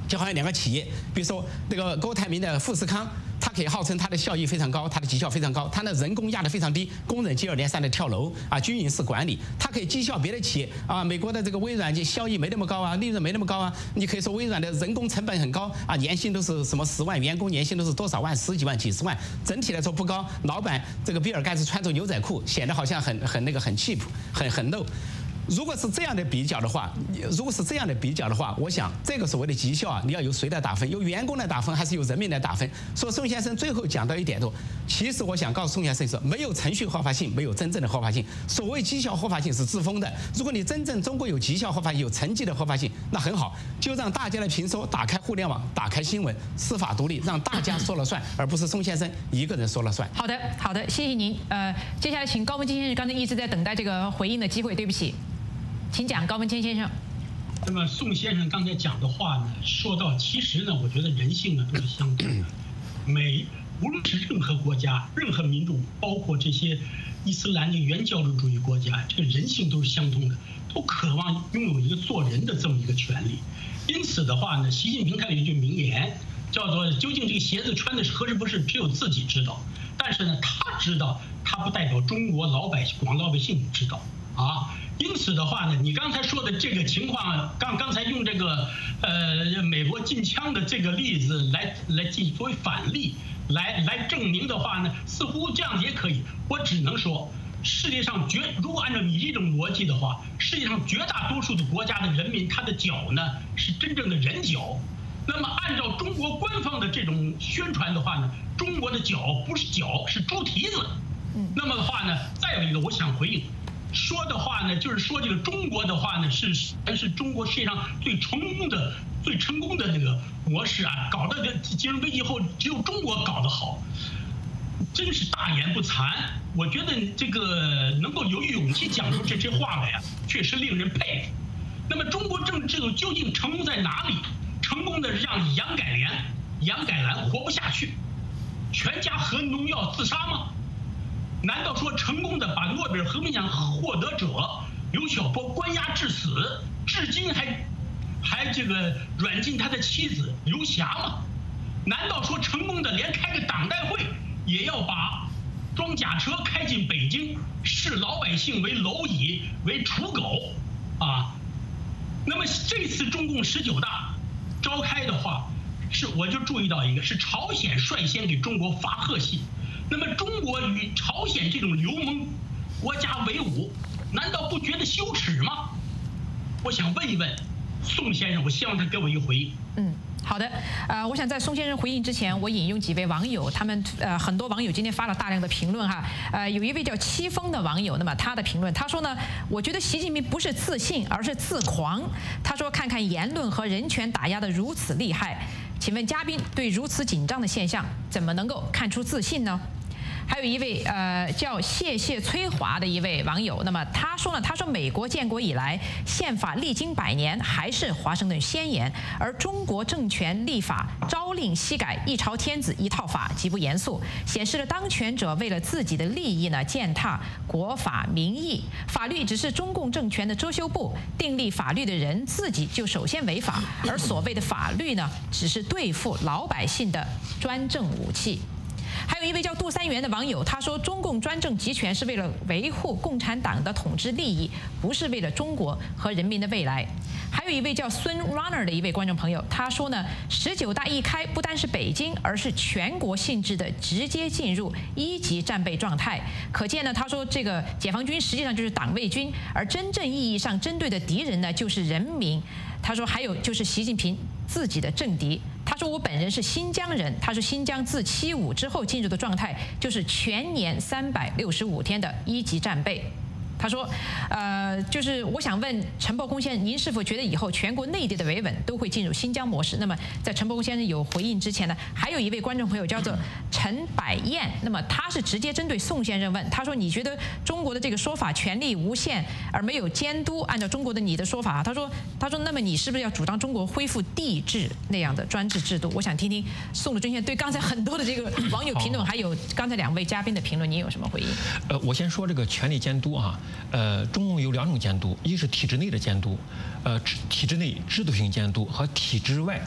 就好像两个企业，比如说那个郭台铭的富士康，它可以号称它的效益非常高，它的绩效非常高，它的人工压得非常低，工人接二连三的跳楼啊，军营式管理，它可以讥笑别的企业啊，美国的这个微软效益没那么高啊，利润没那么高啊，你可以说微软的人工成本很高啊，年薪都是什么10万，员工年薪都是多少万，十几万、几十万，整体来说不高，老板这个比尔盖茨穿着牛仔裤，显得好像很 cheap， 很 low。如果是这样的比较的话，我想这个所谓的绩效啊，你要由谁来打分？由员工来打分，还是由人民来打分？所以宋先生最后讲到一点其实我想告诉宋先生是，没有程序合法性，没有真正的合法性。所谓绩效合法性是自封的。如果你真正中国有绩效合法性，有成绩的合法性，那很好，就让大家来评说，打开互联网，打开新闻，司法独立，让大家说了算，而不是宋先生一个人说了算。 好的，谢谢您。接下来请高文谦先生，刚才一直在等待这个回应的机会，对不起。请讲，高文谦先生。 那么宋先生刚才讲的话呢，说到其实呢，我觉得人性呢都是相同的。无论是任何国家、任何民族，包括这些伊斯兰的原教旨主义国家，这个人性都是相同的，都渴望拥有一个做人的这么一个权利。因此的话呢，习近平他有一句名言，叫做“究竟这个鞋子穿的是合适不是，只有自己知道”。但是呢，他知道，他不代表中国广老百姓知道啊。因此的话呢，你刚才说的这个情况，刚才用这个美国禁枪的这个例子来作为反例来证明的话呢，似乎这样也可以。我只能说，世界上如果按照你这种逻辑的话，世界上绝大多数的国家的人民，他的脚呢是真正的人脚。那么按照中国官方的这种宣传的话呢，中国的脚不是脚，是猪蹄子。那么的话呢，再有一个我想回应。说的话呢，就是说这个中国的话呢，是中国世界上最成功的那个模式啊，搞到这金融危机后，只有中国搞得好，真是大言不惭。我觉得这个能够有勇气讲出这些话来呀，确实令人佩服。那么中国政治制度究竟成功在哪里？成功的让杨改兰活不下去，全家喝农药自杀吗？难道说成功的把诺贝尔和平奖获得者刘晓波关押致死，至今还这个软禁他的妻子刘霞吗？难道说成功的连开个党代会也要把装甲车开进北京，视老百姓为蝼蚁、为刍狗啊？那么这次中共19大召开的话，我就注意到一个，是朝鲜率先给中国发贺信。那么中国与朝鲜这种流盟国家为伍，难道不觉得羞耻吗？我想问一问宋先生，我希望他给我一个回应。 好的，我想在宋先生回应之前，我引用几位网友，他们很多网友今天发了大量的评论哈，有一位叫戚风的网友，那么他的评论，他说呢，我觉得习近平不是自信，而是自狂。他说，看看言论和人权打压的如此厉害，请问嘉宾对如此紧张的现象，怎么能够看出自信呢？还有一位叫谢崔华的一位网友，那么他说呢，他说美国建国以来，宪法历经100年还是华盛顿宣言，而中国政权立法朝令夕改，一朝天子一套法，极不严肃，显示了当权者为了自己的利益呢，践踏国法民意，法律只是中共政权的遮羞布，订立法律的人自己就首先违法，而所谓的法律呢，只是对付老百姓的专政武器。还有一位叫杜三元的网友，他说中共专政集权是为了维护共产党的统治利益，不是为了中国和人民的未来。还有一位叫孙 Runner 的一位观众朋友，他说呢，19大一开，不单是北京，而是全国性质的直接进入1级战备状态。可见呢，他说这个解放军实际上就是党卫军，而真正意义上针对的敌人呢，就是人民。他说还有就是习近平自己的政敌。他说我本人是新疆人，他说新疆自75之后进入的状态就是全年365天的1级战备。他说，就是我想问陈伯公先生，您是否觉得以后全国内地的维稳都会进入新疆模式？那么在陈伯公先生有回应之前呢，还有一位观众朋友叫做陈百燕，那么他是直接针对宋先生问，他说你觉得中国的这个说法权力无限而没有监督，按照中国的你的说法，他说那么你是不是要主张中国恢复帝制那样的专制制度？我想听听宋主任先生对刚才很多的这个网友评论，还有刚才2位嘉宾的评论，您有什么回应？ 我先说这个权力监督啊。中共有2种监督，一是体制内的监督，体制内制度性监督和体制外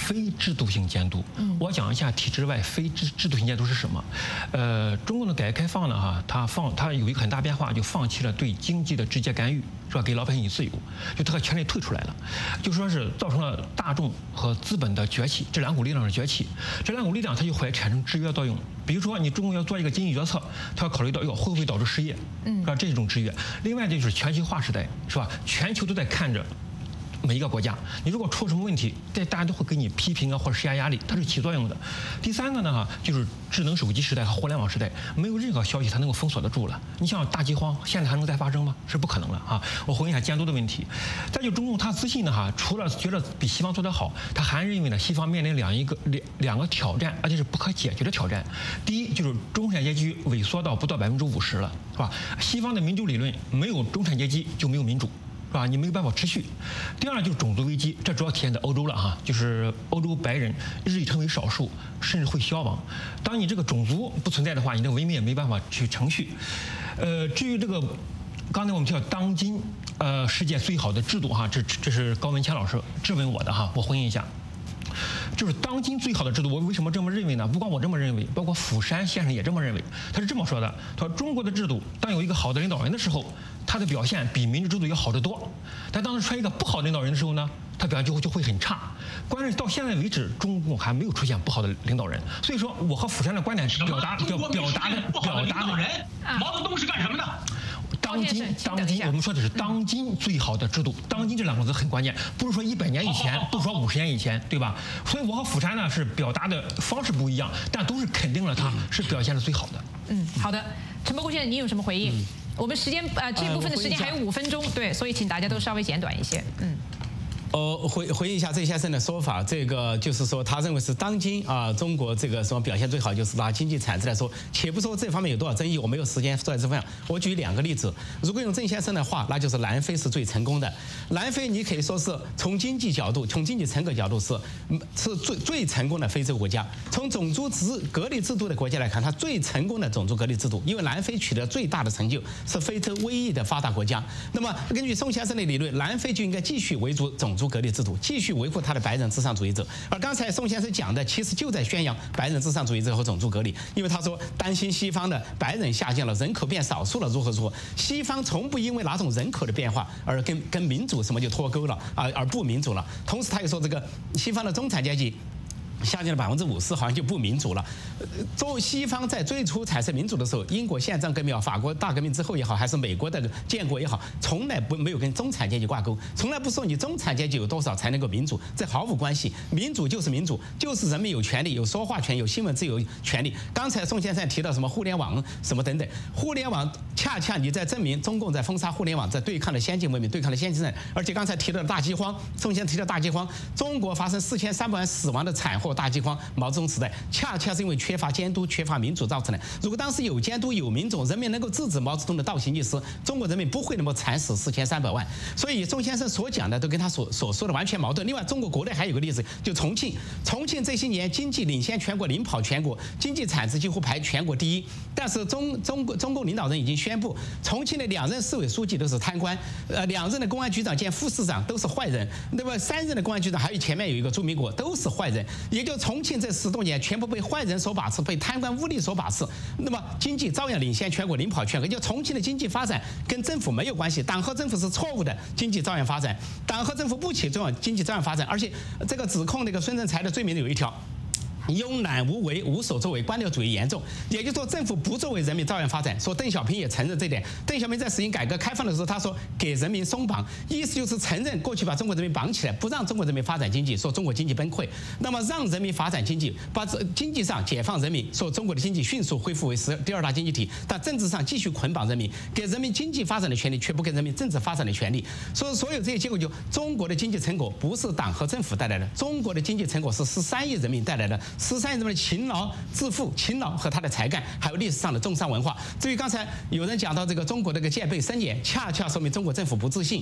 非制度性监督。我讲一下体制外非制度性监督是什么。中共的改革开放呢，它有一个很大变化，就放弃了对经济的直接干预，是吧？给老百姓自由，就这个权利退出来了，就说是造成了大众和资本的崛起，这两股力量的崛起，这两股力量它就会产生制约作用。比如说，你中共要做一个经济决策，它要考虑到会不会导致失业，是吧？这种制约。另外就是全球化时代，是吧？全球都在看着每一个国家，你如果出什么问题，大家都会给你批评啊或者施加压力，它是起作用的。第三个呢，就是智能手机时代和互联网时代，没有任何消息它能够封锁得住了。你像大饥荒，现在还能再发生吗？是不可能了啊！我回应一下监督的问题。再就中共他自信呢除了觉得比西方做得好，他还认为呢西方面临两个挑战，而且是不可解决的挑战。第一就是中产阶级萎缩到不到50%了，是吧？西方的民主理论，没有中产阶级就没有民主，是吧？你没有办法持续。第二就是种族危机，这主要体现在欧洲了就是欧洲白人日益成为少数，甚至会消亡。当你这个种族不存在的话，你的文明也没办法去承续。至于这个，刚才我们提到当今世界最好的制度这是高文谦老师质问我的我回应一下。就是当今最好的制度，我为什么这么认为呢？不光我这么认为，包括釜山先生也这么认为。他是这么说的：他说中国的制度，当有一个好的领导人的时候，他的表现比民主制度要好得多；但当出现一个不好的领导人的时候呢，他表现就会很差。关键到现在为止，中共还没有出现不好的领导人。所以说，我和釜山的观点是表达的。 毛泽东是干什么的？ 当今，我们说的是当今最好的制度。当今这两个字很关键，不是说100年以前，不是说50年以前，对吧？所以我和釜山呢是表达的方式不一样，但都是肯定了他是表现的最好的。 好的，陈伯公先生，你有什么回应？我们时间这部分的时间还有5分钟，对，所以请大家都稍微简短一些。 回应一下郑先生的说法，这个就是说，他认为是当今中国这个什么表现最好，就是拿经济产值来说。且不说这方面有多少争议，我没有时间说在这方面。我举2个例子，如果用郑先生的话，那就是南非是最成功的。南非你可以说是从经济角度、从经济成果角度是最成功的非洲国家。从种族隔离制度的国家来看，它最成功的种族隔离制度，因为南非取得最大的成就，是非洲唯一的发达国家。那么根据宋先生的理论，南非就应该继续维持种族隔离制度，继续维护他的白人至上主义者。而刚才宋先生讲的，其实就在宣扬白人至上主义者和种族隔离，因为他说担心西方的白人下降了，人口变少数了，如何如何。西方从不因为哪种人口的变化而跟民主什么就脱钩了而不民主了。同时他又说这个西方的中产阶级下降了50%，好像就不民主了。作为西方在最初产生民主的时候，英国宪章革命也好，法国大革命之后也好，还是美国的建国也好，从来没有跟中产阶级挂钩，从来不说你中产阶级有多少才能够民主，这毫无关系。民主就是民主，就是人民有权利，有说话权，有新闻自由权利。刚才宋先生提到什么互联网什么等等，互联网恰恰你在证明中共在封杀互联网，在对抗了先进文明，对抗了先进人。而且刚才提到的大饥荒，宋先生提到大饥荒，中国发生4300万死亡的惨祸。大饥荒，毛泽东时代恰恰是因为缺乏监督、缺乏民主造成的。如果当时有监督、有民主，人民能够制止毛泽东的倒行逆施，中国人民不会那么惨死4300万。所以宋先生所讲的都跟他所说的完全矛盾。另外，中国国内还有个例子，就重庆这些年经济领先全国，领跑全国，经济产值几乎排全国第一。但是中共领导人已经宣布，重庆的2任市委书记都是贪官，2任的公安局长兼副市长都是坏人，那么3任的公安局长还有前面有一个朱明国都是坏人。也就重庆这10多年全部被坏人所把持，被贪官污吏所把持，那么经济照样领先全国，领跑全国。就重庆的经济发展跟政府没有关系，党和政府是错误的，经济照样发展；党和政府不起作用，经济照样发展。而且这个指控那个孙政才的罪名有一条。慵懒无为，无所作为，官僚主义严重。也就是说，政府不作为，人民照样发展。说邓小平也承认这点。邓小平在实行改革开放的时候，他说给人民松绑，意思就是承认过去把中国人民绑起来，不让中国人民发展经济，说中国经济崩溃。那么让人民发展经济，把经济上解放人民，说中国的经济迅速恢复为第2大经济体，但政治上继续捆绑人民，给人民经济发展的权利，却不给人民政治发展的权利。所以所有这些结果，就中国的经济成果不是党和政府带来的，中国的经济成果是13亿人民带来的。13亿人民的勤劳致富，勤劳和他的才干，还有历史上的重商文化。至于刚才有人讲到这个中国这个戒备森严，恰恰说明中国政府不自信。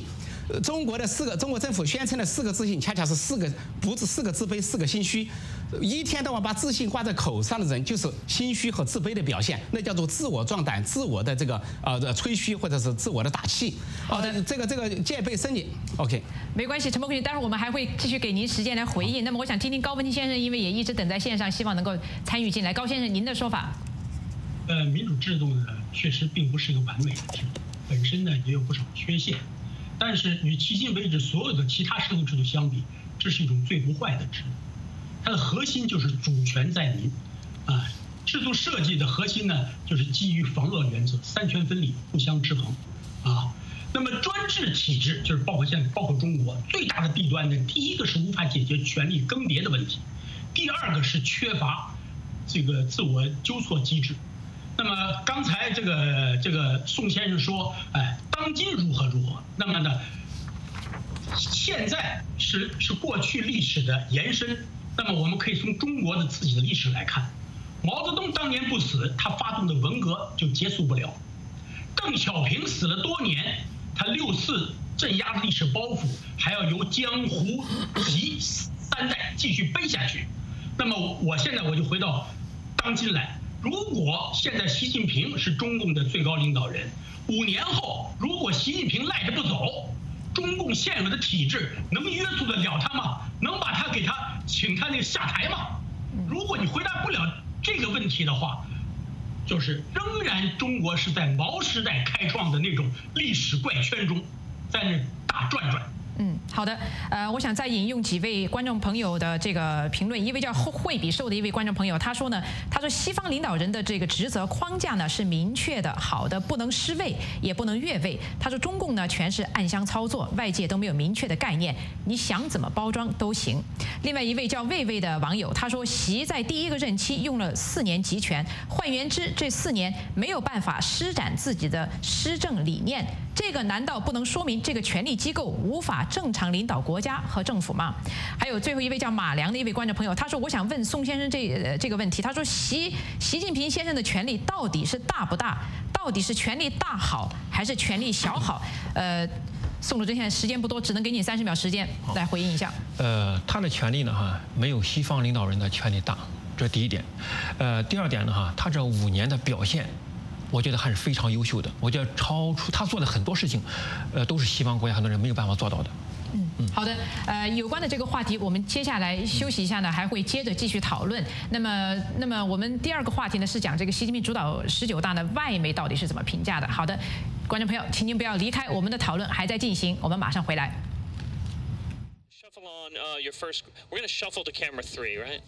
中国政府宣称的4个自信，恰恰是4个自卑，4个心虚。一天到晚把自信挂在口上的人，就是心虚和自卑的表现，那叫做自我壮胆、自我的这个吹嘘或者是自我的打气。 好的， 这个戒备森严。OK， 没关系，陈伯钧，待会儿我们还会继续给您时间来回应。那么我想听听高文清先生，因为也一直等在线上，希望能够参与进来。高先生，您的说法？ 民主制度呢，确实并不是一个完美的制度，本身呢也有不少缺陷，但是与迄今为止所有的其他社会制度相比，这是一种最不坏的制度。它的核心就是主权在民，制度设计的核心呢，就是基于防恶原则，三权分立，互相制衡，那么专制体制就是包括中国最大的弊端呢，第一个是无法解决权力更迭的问题，第二个是缺乏这个自我纠错机制。那么刚才这个宋先生说，当今如何，那么呢，现在是过去历史的延伸。那么我们可以从中国的自己的历史来看，毛泽东当年不死，他发动的文革就结束不了；邓小平死了多年，他6·4镇压的历史包袱还要由江湖习3代继续背下去。那么现在我就回到当今来，如果现在习近平是中共的最高领导人，5年后如果习近平赖着不走，中共现有的体制能约束得了他吗？能把他请他那个下台吗？如果你回答不了这个问题的话，就是仍然中国是在毛时代开创的那种历史怪圈中，在那打转转。 好的，我想再引用几位观众朋友的这个评论。一位叫惠比寿的一位观众朋友，他说西方领导人的这个职责框架呢是明确的、好的，不能失位，也不能越位。他说中共呢全是暗箱操作，外界都没有明确的概念，你想怎么包装都行。另外一位叫魏魏的网友，他说习在第1个任期用了4年集权，换言之，这4年没有办法施展自己的施政理念，这个难道不能说明这个权力机构无法正常领导国家和政府吗？还有最后一位叫马良的一位观众朋友，他说：“我想问宋先生这个问题。他说习近平先生的权力到底是大不大？到底是权力大好还是权力小好？”宋主任现在时间不多，只能给你30秒时间来回应一下。 他的权力呢没有西方领导人的权力大，这是第一点。第二点呢他这5年的表现，我觉得还是非常优秀的。我觉得超出他做的很多事情，都是西方国家很多人没有办法做到的。 好的，有关的这个话题，我们接下来休息一下呢，还会接着继续讨论。那么我们第2个话题呢是讲这个习近平主导19大的外媒到底是怎么评价的。好的，观众朋友，请您不要离开，我们的讨论还在进行，我们马上回来。 Shuffle on your first. We're going to shuffle to camera 3, right?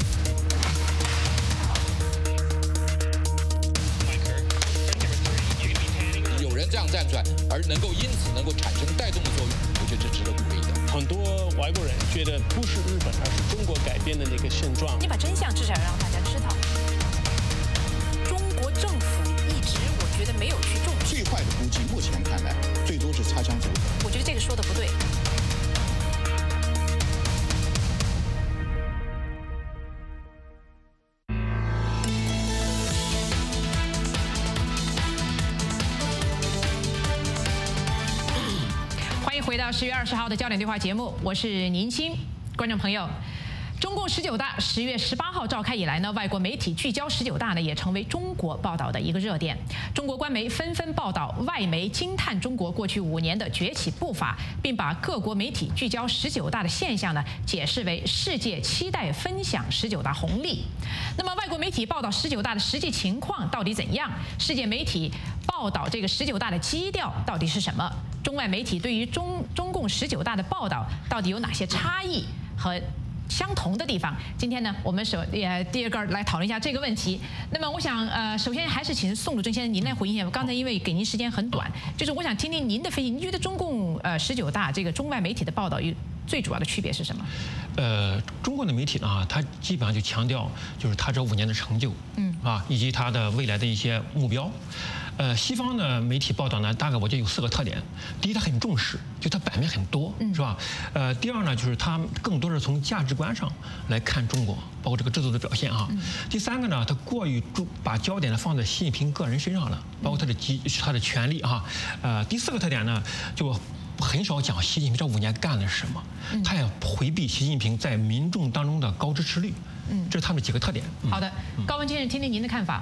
You're going to be panning. 有人这样站出来，而因此能够产生带动的作用，我觉得这值得鼓励的。 很多外国人觉得不是日本，而是中国改变的那个现状。 你把真相至少让大家知道。中国政府一直我觉得没有去重视。 最坏的估计，目前看来，最多是擦枪走火。 我觉得这个说的不对。回到10月20号的焦点对话节目，我是宁鑫。观众朋友，中共19大10月18号召开以来呢，外国媒体聚焦19大呢，也成为中国报道的一个热点。中国官媒纷纷报道，外媒惊叹中国过去5年的崛起步伐，并把各国媒体聚焦19大的现象呢，解释为世界期待分享19大红利。那么，外国媒体报道19大的实际情况到底怎样？世界媒体报道这个19大的基调到底是什么？中外媒体对于中共19大的报道到底有哪些差异和相同的地方？今天呢，我们第二个来讨论一下这个问题。那么，我想首先还是请宋主任先生您来回应一下。刚才因为给您时间很短，就是我想听听您的分析。您觉得中共19大这个中外媒体的报道最主要的区别是什么？ 中国的媒体呢，它基本上就强调就是它这5年的成就，以及它的未来的一些目标。西方的媒体报道呢，大概我觉得有4个特点。第一，它很重视，就它版面很多，是吧？第二呢，就是它更多是从价值观上来看中国，包括这个制度的表现啊。第3个呢，它过于把焦点呢放在习近平个人身上了，包括他的权利啊。第4个特点呢，就很少讲习近平这5年干了什么，他也回避习近平在民众当中的高支持率。这是他们几个特点。 好的，高文先生，听听您的看法。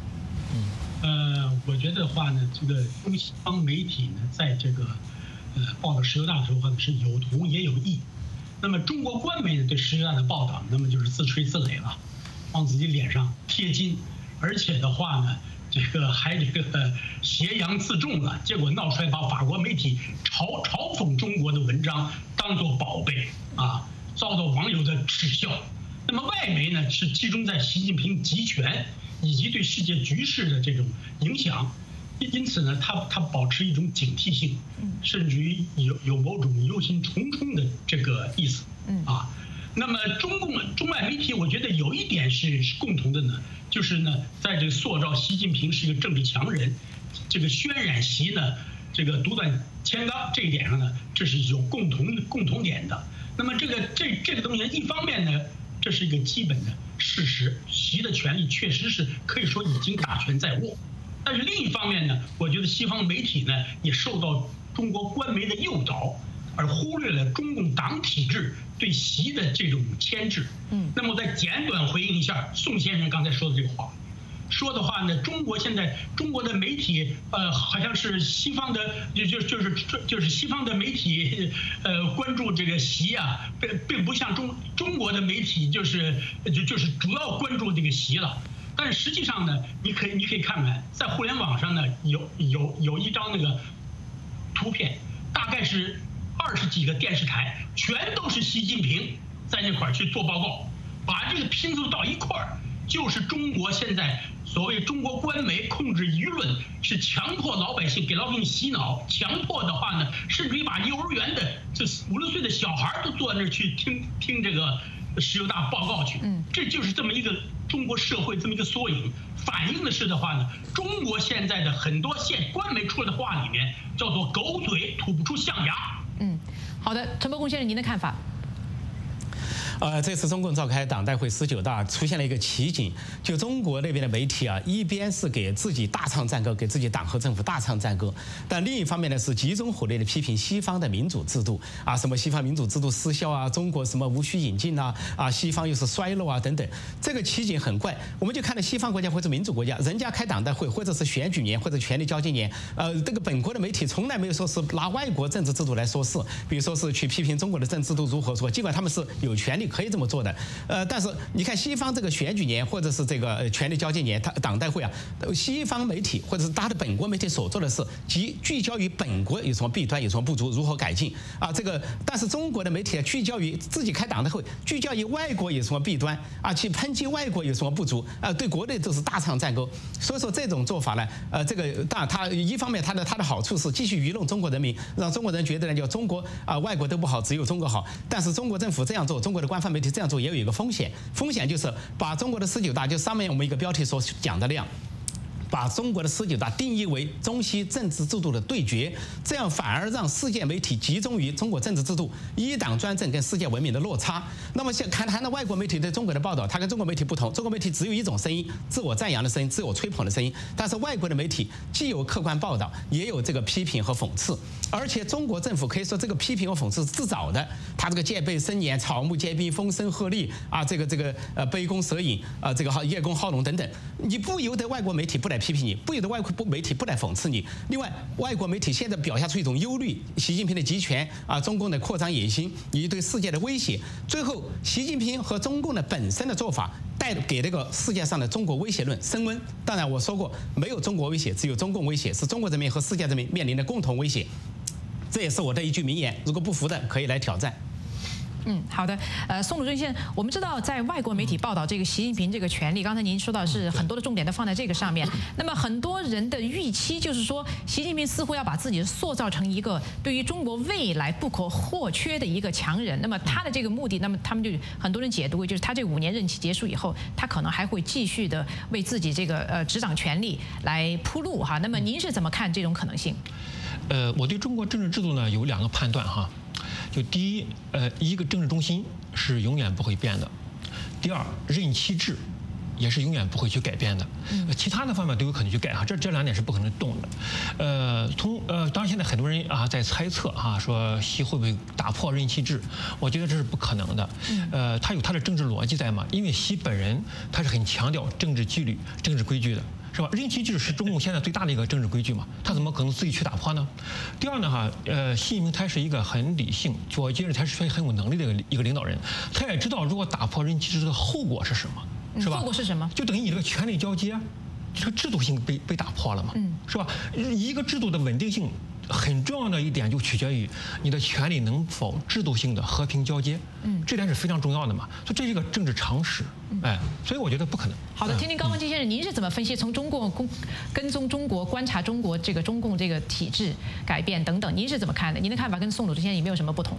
我觉得的话呢，这个中西方媒体呢，在这个报道十九大的时候呢，是有同也有异。那么中国官媒呢对十九大的报道，那么就是自吹自擂了，往自己脸上贴金，而且的话呢，这个还挟洋自重了，结果闹出来把法国媒体嘲讽中国的文章当作宝贝啊，遭到网友的耻笑。那么外媒呢是集中在习近平集权以及对世界局势的这种影响，因此呢，他保持一种警惕性，甚至于有某种忧心忡忡的这个意思啊。那么中外媒体，我觉得有一点是共同的呢，就是呢，在这个塑造习近平是一个政治强人，这个渲染习呢这个独断千纲这一点上呢，这是有共同点的。那么这个东西，一方面呢，这是一个基本的事实，习的权力确实是可以说已经大权在握。但是另一方面呢，我觉得西方媒体呢也受到中国官媒的诱导，而忽略了中共党体制对习的这种牵制。那么再简短回应一下宋先生刚才说的这个话。说的话呢，中国的媒体，好像是西方的，就是西方的媒体，关注这个习啊，并不像中国的媒体就是主要关注这个习了。但是实际上呢，你可以看看，在互联网上呢，有一张那个图片，大概是20几个电视台，全都是习近平在那块儿去做报告，把这个拼凑到一块儿，就是中国现在所谓中国官媒控制舆论，是强迫老百姓给你洗脑，强迫的话呢，甚至于把幼儿园的这5、6岁的小孩都坐在那儿去听这个十九大报告去。这就是这么一个中国社会这么一个缩影，反映的是的话呢，中国现在的很多官媒出来的话里面叫做狗嘴吐不出象牙。 好的，陈伯公先生，您的看法？ 这次中共召开党代会19大，出现了一个奇景，就中国那边的媒体啊，一边是给自己大唱赞歌，给自己党和政府大唱赞歌，但另一方面呢，是集中火力的批评西方的民主制度啊，什么西方民主制度失效啊，中国什么无需引进啊，西方又是衰落啊等等，这个奇景很怪。我们就看到西方国家或者民主国家，人家开党代会或者是选举年或者权力交接年，这个本国的媒体从来没有说是拿外国政治制度来说事，比如说是去批评中国的政治制度如何说，尽管他们是有权利可以这么做的，但是你看西方这个选举年或者是这个权力交接年，他党代会啊，西方媒体或者是他的本国媒体所做的是聚焦于本国有什么弊端，有什么不足，如何改进啊，但是中国的媒体聚焦于自己开党代会，聚焦于外国有什么弊端啊，去抨击外国有什么不足啊，对国内都是大唱赞歌。所以说这种做法呢，这个当然它一方面它的好处是继续愚弄中国人民，让中国人觉得呢，就中国外国都不好，只有中国好。但是中国政府这样做，中国的官方媒体这样做也有一个风险就是把中国的19大，就上面我们一个标题所讲的那样，把中国的19大定义为中西政治制度的对决，这样反而让世界媒体集中于中国政治制度一党专政跟世界文明的落差。那么谈到外国媒体对中国的报道，它跟中国媒体不同，中国媒体只有一种声音，自我赞扬的声音，自我吹捧的声音，但是外国的媒体既有客观报道，也有这个批评和讽刺，而且中国政府可以说这个批评和讽刺是自找的，他这个戒备森严，草木皆兵，风声鹤唳啊，这个杯弓蛇影啊，这个叶公好龙等等，你不由得外国媒体不来批评你，不由得外国媒体不来讽刺你。另外，外国媒体现在表现出一种忧虑，习近平的集权啊，中共的扩张野心以及对世界的威胁。最后，习近平和中共的本身的做法带给那个世界上的中国威胁论升温。当然，我说过，没有中国威胁，只有中共威胁，是中国人民和世界人民面临的共同威胁。这也是我的一句名言，如果不服的可以来挑战。 好的，宋鲁珍先生，我们知道在外国媒体报道这个习近平这个权力，刚才您说到是很多的重点都放在这个上面。那么很多人的预期就是说，习近平似乎要把自己塑造成一个对于中国未来不可或缺的一个强人。那么他的这个目的，那么他们就很多人解读为就是他这5年任期结束以后，他可能还会继续的为自己这个执掌权力来铺路哈。那么您是怎么看这种可能性？ 我对中国政治制度呢有2个判断哈。就第一，一个政治中心是永远不会变的；第二，任期制也是永远不会去改变的。其他的方面都有可能去改哈，这2点是不可能动的。当然现在很多人在猜测说习会不会打破任期制，我觉得这是不可能的。他有他的政治逻辑在嘛，因为习本人他是很强调政治纪律、政治规矩的。是吧？任期制是中共现在最大的一个政治规矩嘛，他怎么可能自己去打破呢？第二呢，习近平他是一个很理性，我觉得他是很有能力的一个领导人，他也知道如果打破任期制的后果是什么，是吧？ 后果是什么？ 就等于你这个权力交接，这个制度性被打破了嘛，是吧？一个制度的稳定性很重要的一点就取决于你的权力能否制度性的和平交接，这点是非常重要的嘛，所以这是一个政治常识，所以我觉得不可能。 好的，听听高文基先生，您是怎么分析？从中共跟踪中国、观察中国中共这个体制改变等等，您是怎么看的？您的看法跟宋鲁之先生有没有什么不同？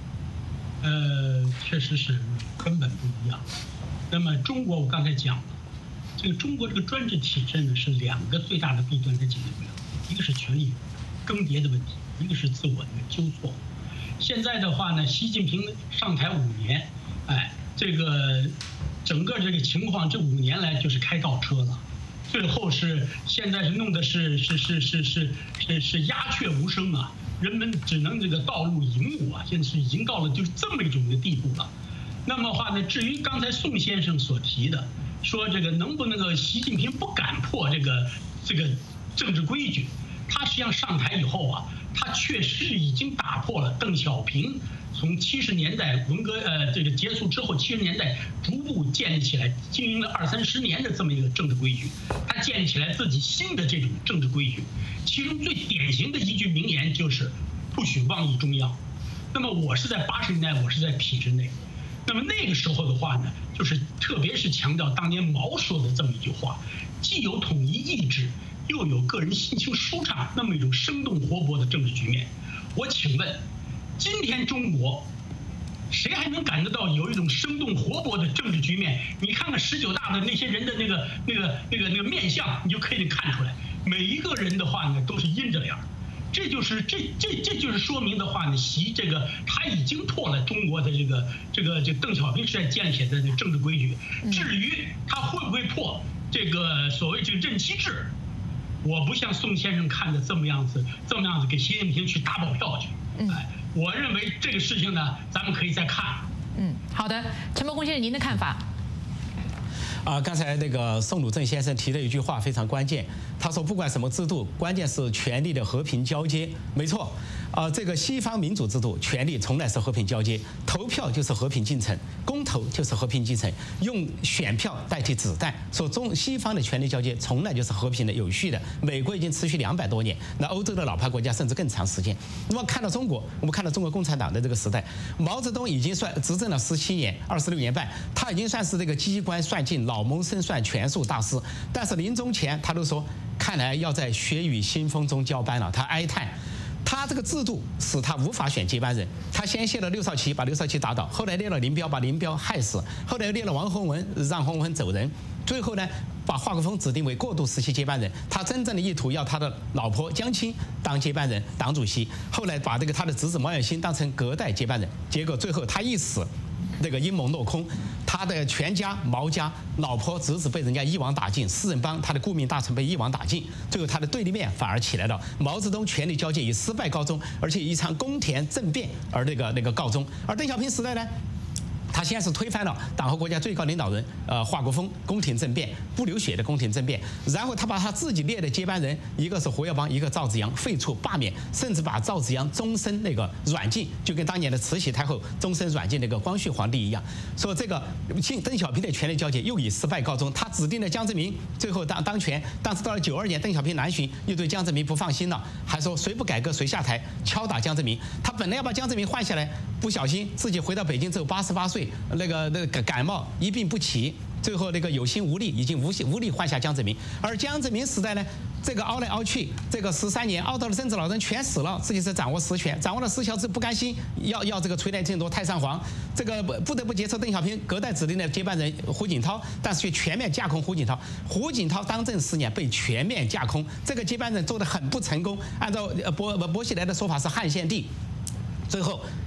确实是根本不一样。那么中国我刚才讲了，这个中国这个专制体制呢是2个最大的弊端在解决不了，一个是权力更迭的问题，一个是自我的纠错。现在的话呢，习近平上台5年，这个整个这个情况，这5年来就是开倒车了，最后现在是弄的是鸦雀无声啊，人们只能这个道路引舞啊，现在是已经到了就是这么一种的地步了。那么话呢，至于刚才宋先生所提的，说这个能不能够习近平不敢破这个政治规矩。他实际上上台以后啊，他确实已经打破了邓小平从70年代文革这个结束之后，70年代逐步建立起来，经营了20-30年的这么一个政治规矩，他建立起来自己新的这种政治规矩。其中最典型的一句名言就是“不许妄议中央”。那么我是在80年代，我是在体制内。那么那个时候的话呢，就是特别是强调当年毛说的这么一句话：既有统一意志，又有个人心情舒畅，那么一种生动活泼的政治局面。我请问，今天中国谁还能感得到有一种生动活泼的政治局面？你看看19大的那些人的那个面相，你就可以看出来，每一个人的话呢都是阴着脸。这就是说明的话呢，习这个他已经破了中国的这个邓小平时代建立起来的政治规矩。至于他会不会破这个所谓这个任期制，我不像宋先生看的这么样子给习近平去打保票去。我认为这个事情呢，咱们可以再看。 好的，陈伯公先生，您的看法？ 刚才那个宋鲁正先生提的一句话非常关键，他说不管什么制度，关键是权力的和平交接。没错，这个西方民主制度，权力从来是和平交接，投票就是和平进程，公投就是和平进程，用选票代替子弹。说西方的权力交接从来就是和平的、有序的。美国已经持续200多年，那欧洲的老牌国家甚至更长时间。那么看到中国，我们看到中国共产党的这个时代，毛泽东已经执政了17年，26年半，他已经算是这个机关算尽、老谋深算、权术大师。但是临终前，他都说，看来要在血雨腥风中交班了。他哀叹。他这个制度使他无法选接班人，他先卸了刘少奇，把刘少奇打倒，后来列了林彪，把林彪害死，后来又列了王洪文，让洪文走人，最后呢，把华国锋指定为过渡时期接班人。他真正的意图要他的老婆江青当接班人、党主席，后来把他的侄子毛远新当成隔代接班人，结果最后他一死，这个阴谋落空，他的全家毛家老婆侄子被人家一网打尽，四人帮他的顾命大臣被一网打尽，最后他的对立面反而起来了。毛泽东权力交接以失败告终，而且以一场宫廷政变而那个告终。而邓小平时代呢，他先是推翻了党和国家最高领导人华国锋，宫廷政变，不流血的宫廷政变，然后他把他自己列的接班人，一个是胡耀邦，一个赵紫阳，废除罢免，甚至把赵紫阳终身那个软禁，就跟当年的慈禧太后终身软禁那个光绪皇帝一样。说这个邓小平的权力交接又以失败告终，他指定了江泽民最后当权，但是到了92年邓小平南巡，又对江泽民不放心了，还说谁不改革谁下台，敲打江泽民。他本来要把江泽民换下来，不小心自己回到北京之后88岁。那个感冒一病不起，最后那个有心无力，已经无力换下江泽民。而江泽民时代呢，这个熬来熬去，这个13年熬到了政治老人全死了，自己是掌握实权，掌握了实权之不甘心，要这个垂帘听政太上皇，这个不得不接受邓小平隔代指定的接班人胡锦涛，但是却全面架空胡锦涛。胡锦涛当政10年被全面架空，这个接班人做得很不成功，按照薄熙来的说法是汉献帝。最后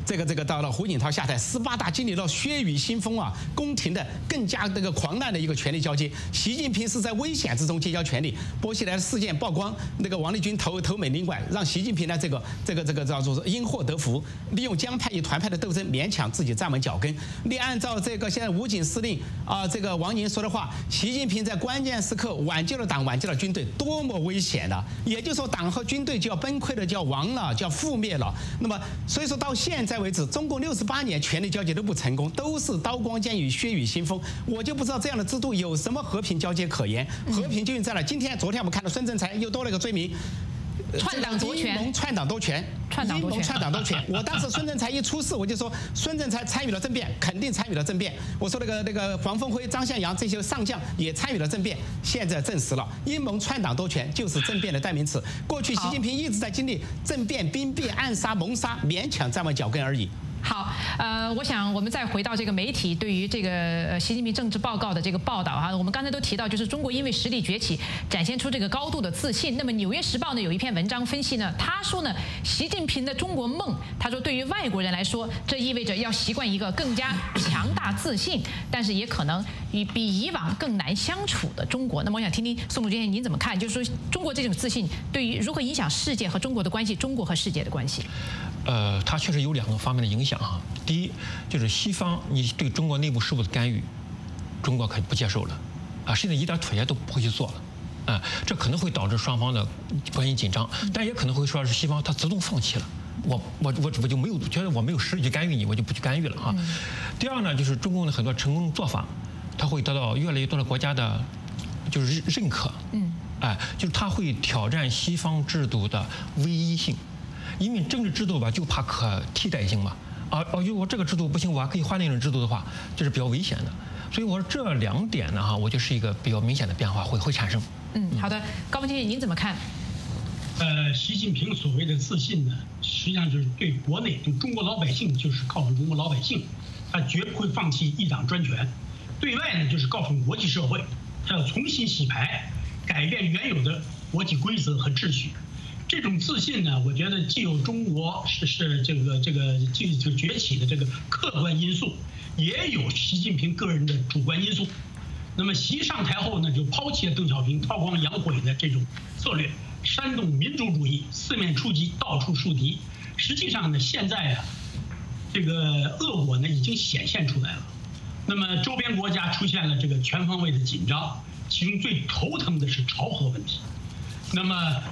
这个到了胡锦涛下台，18大经历了血雨腥风啊，宫廷的更加狂滥的一个权力交接。习近平是在危险之中结交权力。薄熙来的事件曝光，那个王立军投美领馆，让习近平呢这个叫做因祸得福，利用江派与团派的斗争勉强自己站稳脚跟。你按照这个现在武警司令这个王宁说的话，习近平在关键时刻挽救了党，挽救了军队，多么危险啊！也就是说，党和军队就要崩溃了，就要亡了，就要覆灭了。那么，所以说到现在为止，中共68年权力交接都不成功，都是刀光剑雨、血雨腥风。我就不知道这样的制度有什么和平交接可言？和平究竟在哪？昨天我们看到孙政才又多了一个罪名。 篡党夺权， 阴谋篡党夺权，我当时孙政才一出事，我就说孙政才参与了政变，肯定参与了政变。我说那个黄凤辉、张向阳这些上将也参与了政变。现在证实了，阴谋篡党夺权就是政变的代名词。过去习近平一直在经历政变、兵变、暗杀、谋杀，勉强站稳脚跟而已。 好，我想我们再回到这个媒体对于这个习近平政治报告的这个报道哈，我们刚才都提到，就是中国因为实力崛起，展现出这个高度的自信。那么《纽约时报》呢有一篇文章分析呢，他说呢，习近平的中国梦，他说对于外国人来说，这意味着要习惯一个更加强大自信，但是也可能比以往更难相处的中国。那么我想听听宋主任您怎么看？就是说中国这种自信对于如何影响世界和中国的关系，中国和世界的关系。 它确实有2个方面的影响啊。第一，就是西方你对中国内部事务的干预，中国可不接受了，甚至一点妥协都不会去做了，这可能会导致双方的关系紧张，但也可能会说是西方他自动放弃了，我就没有觉得我没有实力去干预你，我就不去干预了啊。第二呢，就是中共的很多成功做法，它会得到越来越多的国家的，就是认可，就是它会挑战西方制度的唯一性。因为政治制度吧，就怕可替代性嘛，如果这个制度不行，我还可以换那种制度的话，这是比较危险的。所以我说这2点呢，我觉得是一个比较明显的变化会产生。 好的，高文先生您怎么看？ 习近平所谓的自信呢，实际上就是对国内对中国老百姓，就是告诉中国老百姓，他绝不会放弃一党专权；对外呢，就是告诉国际社会，他要重新洗牌，改变原有的国际规则和秩序。这种自信呢，我觉得既有中国这个崛起的这个客观因素，也有习近平个人的主观因素。那么习上台后呢，就抛弃了邓小平韬光养晦的这种策略，煽动民族主义，四面出击，到处树敌。实际上呢，现在这个恶果呢已经显现出来了。那么周边国家出现了这个全方位的紧张，其中最头疼的是朝核问题。那么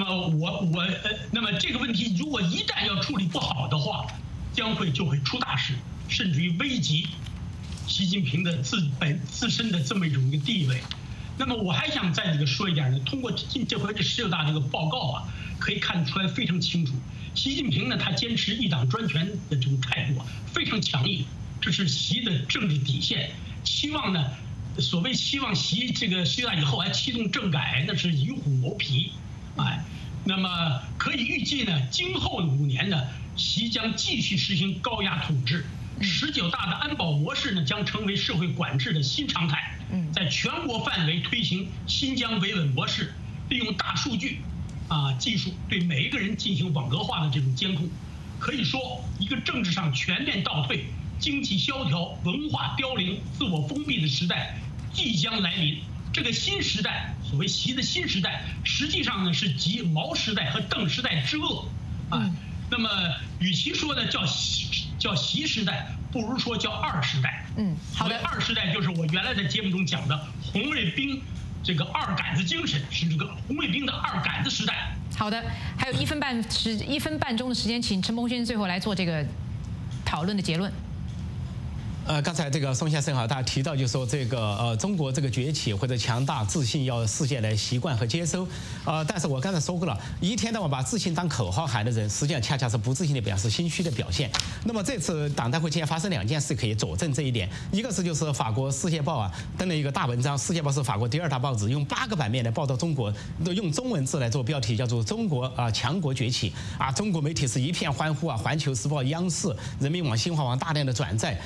这个问题如果一旦要处理不好的话，就会出大事，甚至于危及习近平的自身的这么一种地位。那么我还想再说一点呢，通过这回这19大这个报告可以看出来非常清楚，习近平呢他坚持一党专权的这种态度非常强硬，这是习的政治底线。希望呢。所谓希望习大以后还启动政改，那是以虎谋皮，那么可以预计呢，今后的5年呢，习将继续实行高压统治。19大的安保模式呢，将成为社会管制的新常态。在全国范围推行新疆维稳模式，利用大数据技术对每一个人进行网格化的这种监控。可以说，一个政治上全面倒退、经济萧条、文化凋零、自我封闭的时代即将来临。这个新时代，所谓习的新时代，实际上呢是集毛时代和邓时代之恶那么与其说呢叫习时代，不如说叫2时代。好的，2时代就是我原来在节目中讲的红卫兵这个2杆子精神，是这个红卫兵的2杆子时代。 好的，还有1分半钟的时间，请陈鹏轩最后来做这个讨论的结论。 刚才这个宋先生他提到，就说这个中国这个崛起或者强大自信要世界来习惯和接收，但是我刚才说过了，一天到晚把自信当口号喊的人，实际上恰恰是不自信的表示，心虚的表现。那么这次党代会期间发生2件事可以佐证这一点，一个是就是法国《世界报》登了一个大文章，《世界报》是法国第2大报纸，用8个版面来报道中国，都用中文字来做标题，叫做中国强国崛起中国媒体是一片欢呼环球时报、央视、人民网、新华网大量的转载就是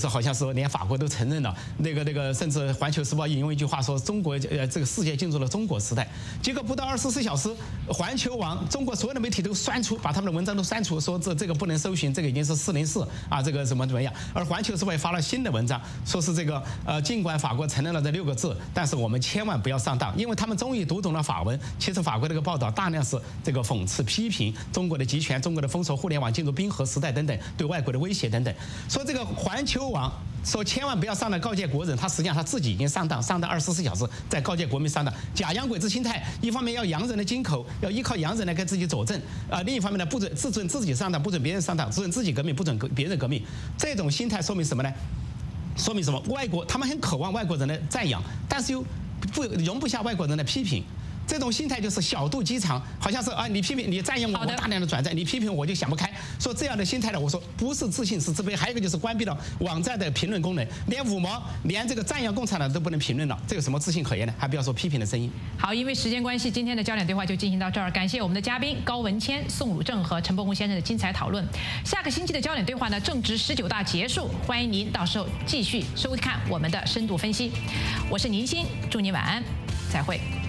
就是好像说连法国都承认了，那个甚至《环球时报》引用一句话说，中国这个世界进入了中国时代。结果不到24小时，环球网、中国所有的媒体都删除，把他们的文章都删除，说这个不能搜寻，这个已经是404啊，这个怎么样？而《环球时报》也发了新的文章，说是这个尽管法国承认了这6个字，但是我们千万不要上当，因为他们终于读懂了法文。其实法国这个报道大量是这个讽刺、批评中国的集权、中国的封锁、互联网进入冰河时代等等，对外国的威胁等等。说这个环球网说千万不要上当，告诫国人，他实际上他自己已经上当24小时，在告诫国民上当，假洋鬼子心态，一方面要洋人的金口，要依靠洋人来给自己佐证，另一方面呢，不准自准自己上当，不准别人上当，只准自己革命，不准别人革命。这种心态说明什么呢？说明什么？外国他们很渴望外国人的赞扬，但是又容不下外国人的批评。这种心态就是小肚鸡肠，好像是你批评你赞扬我，我大量的转载；你批评我就想不开。说这样的心态呢，我说不是自信是自卑。还有一个就是关闭了网站的评论功能，连5毛，连这个赞扬共产党都不能评论了，这有什么自信可言呢？还不要说批评的声音。 好，因为时间关系，今天的焦点对话就进行到这儿。感谢我们的嘉宾高文谦、宋汝正和陈伯宏先生的精彩讨论。下个星期的焦点对话呢，正值19大结束，欢迎您到时候继续收看我们的深度分析。我是宁鑫，祝您晚安，再会。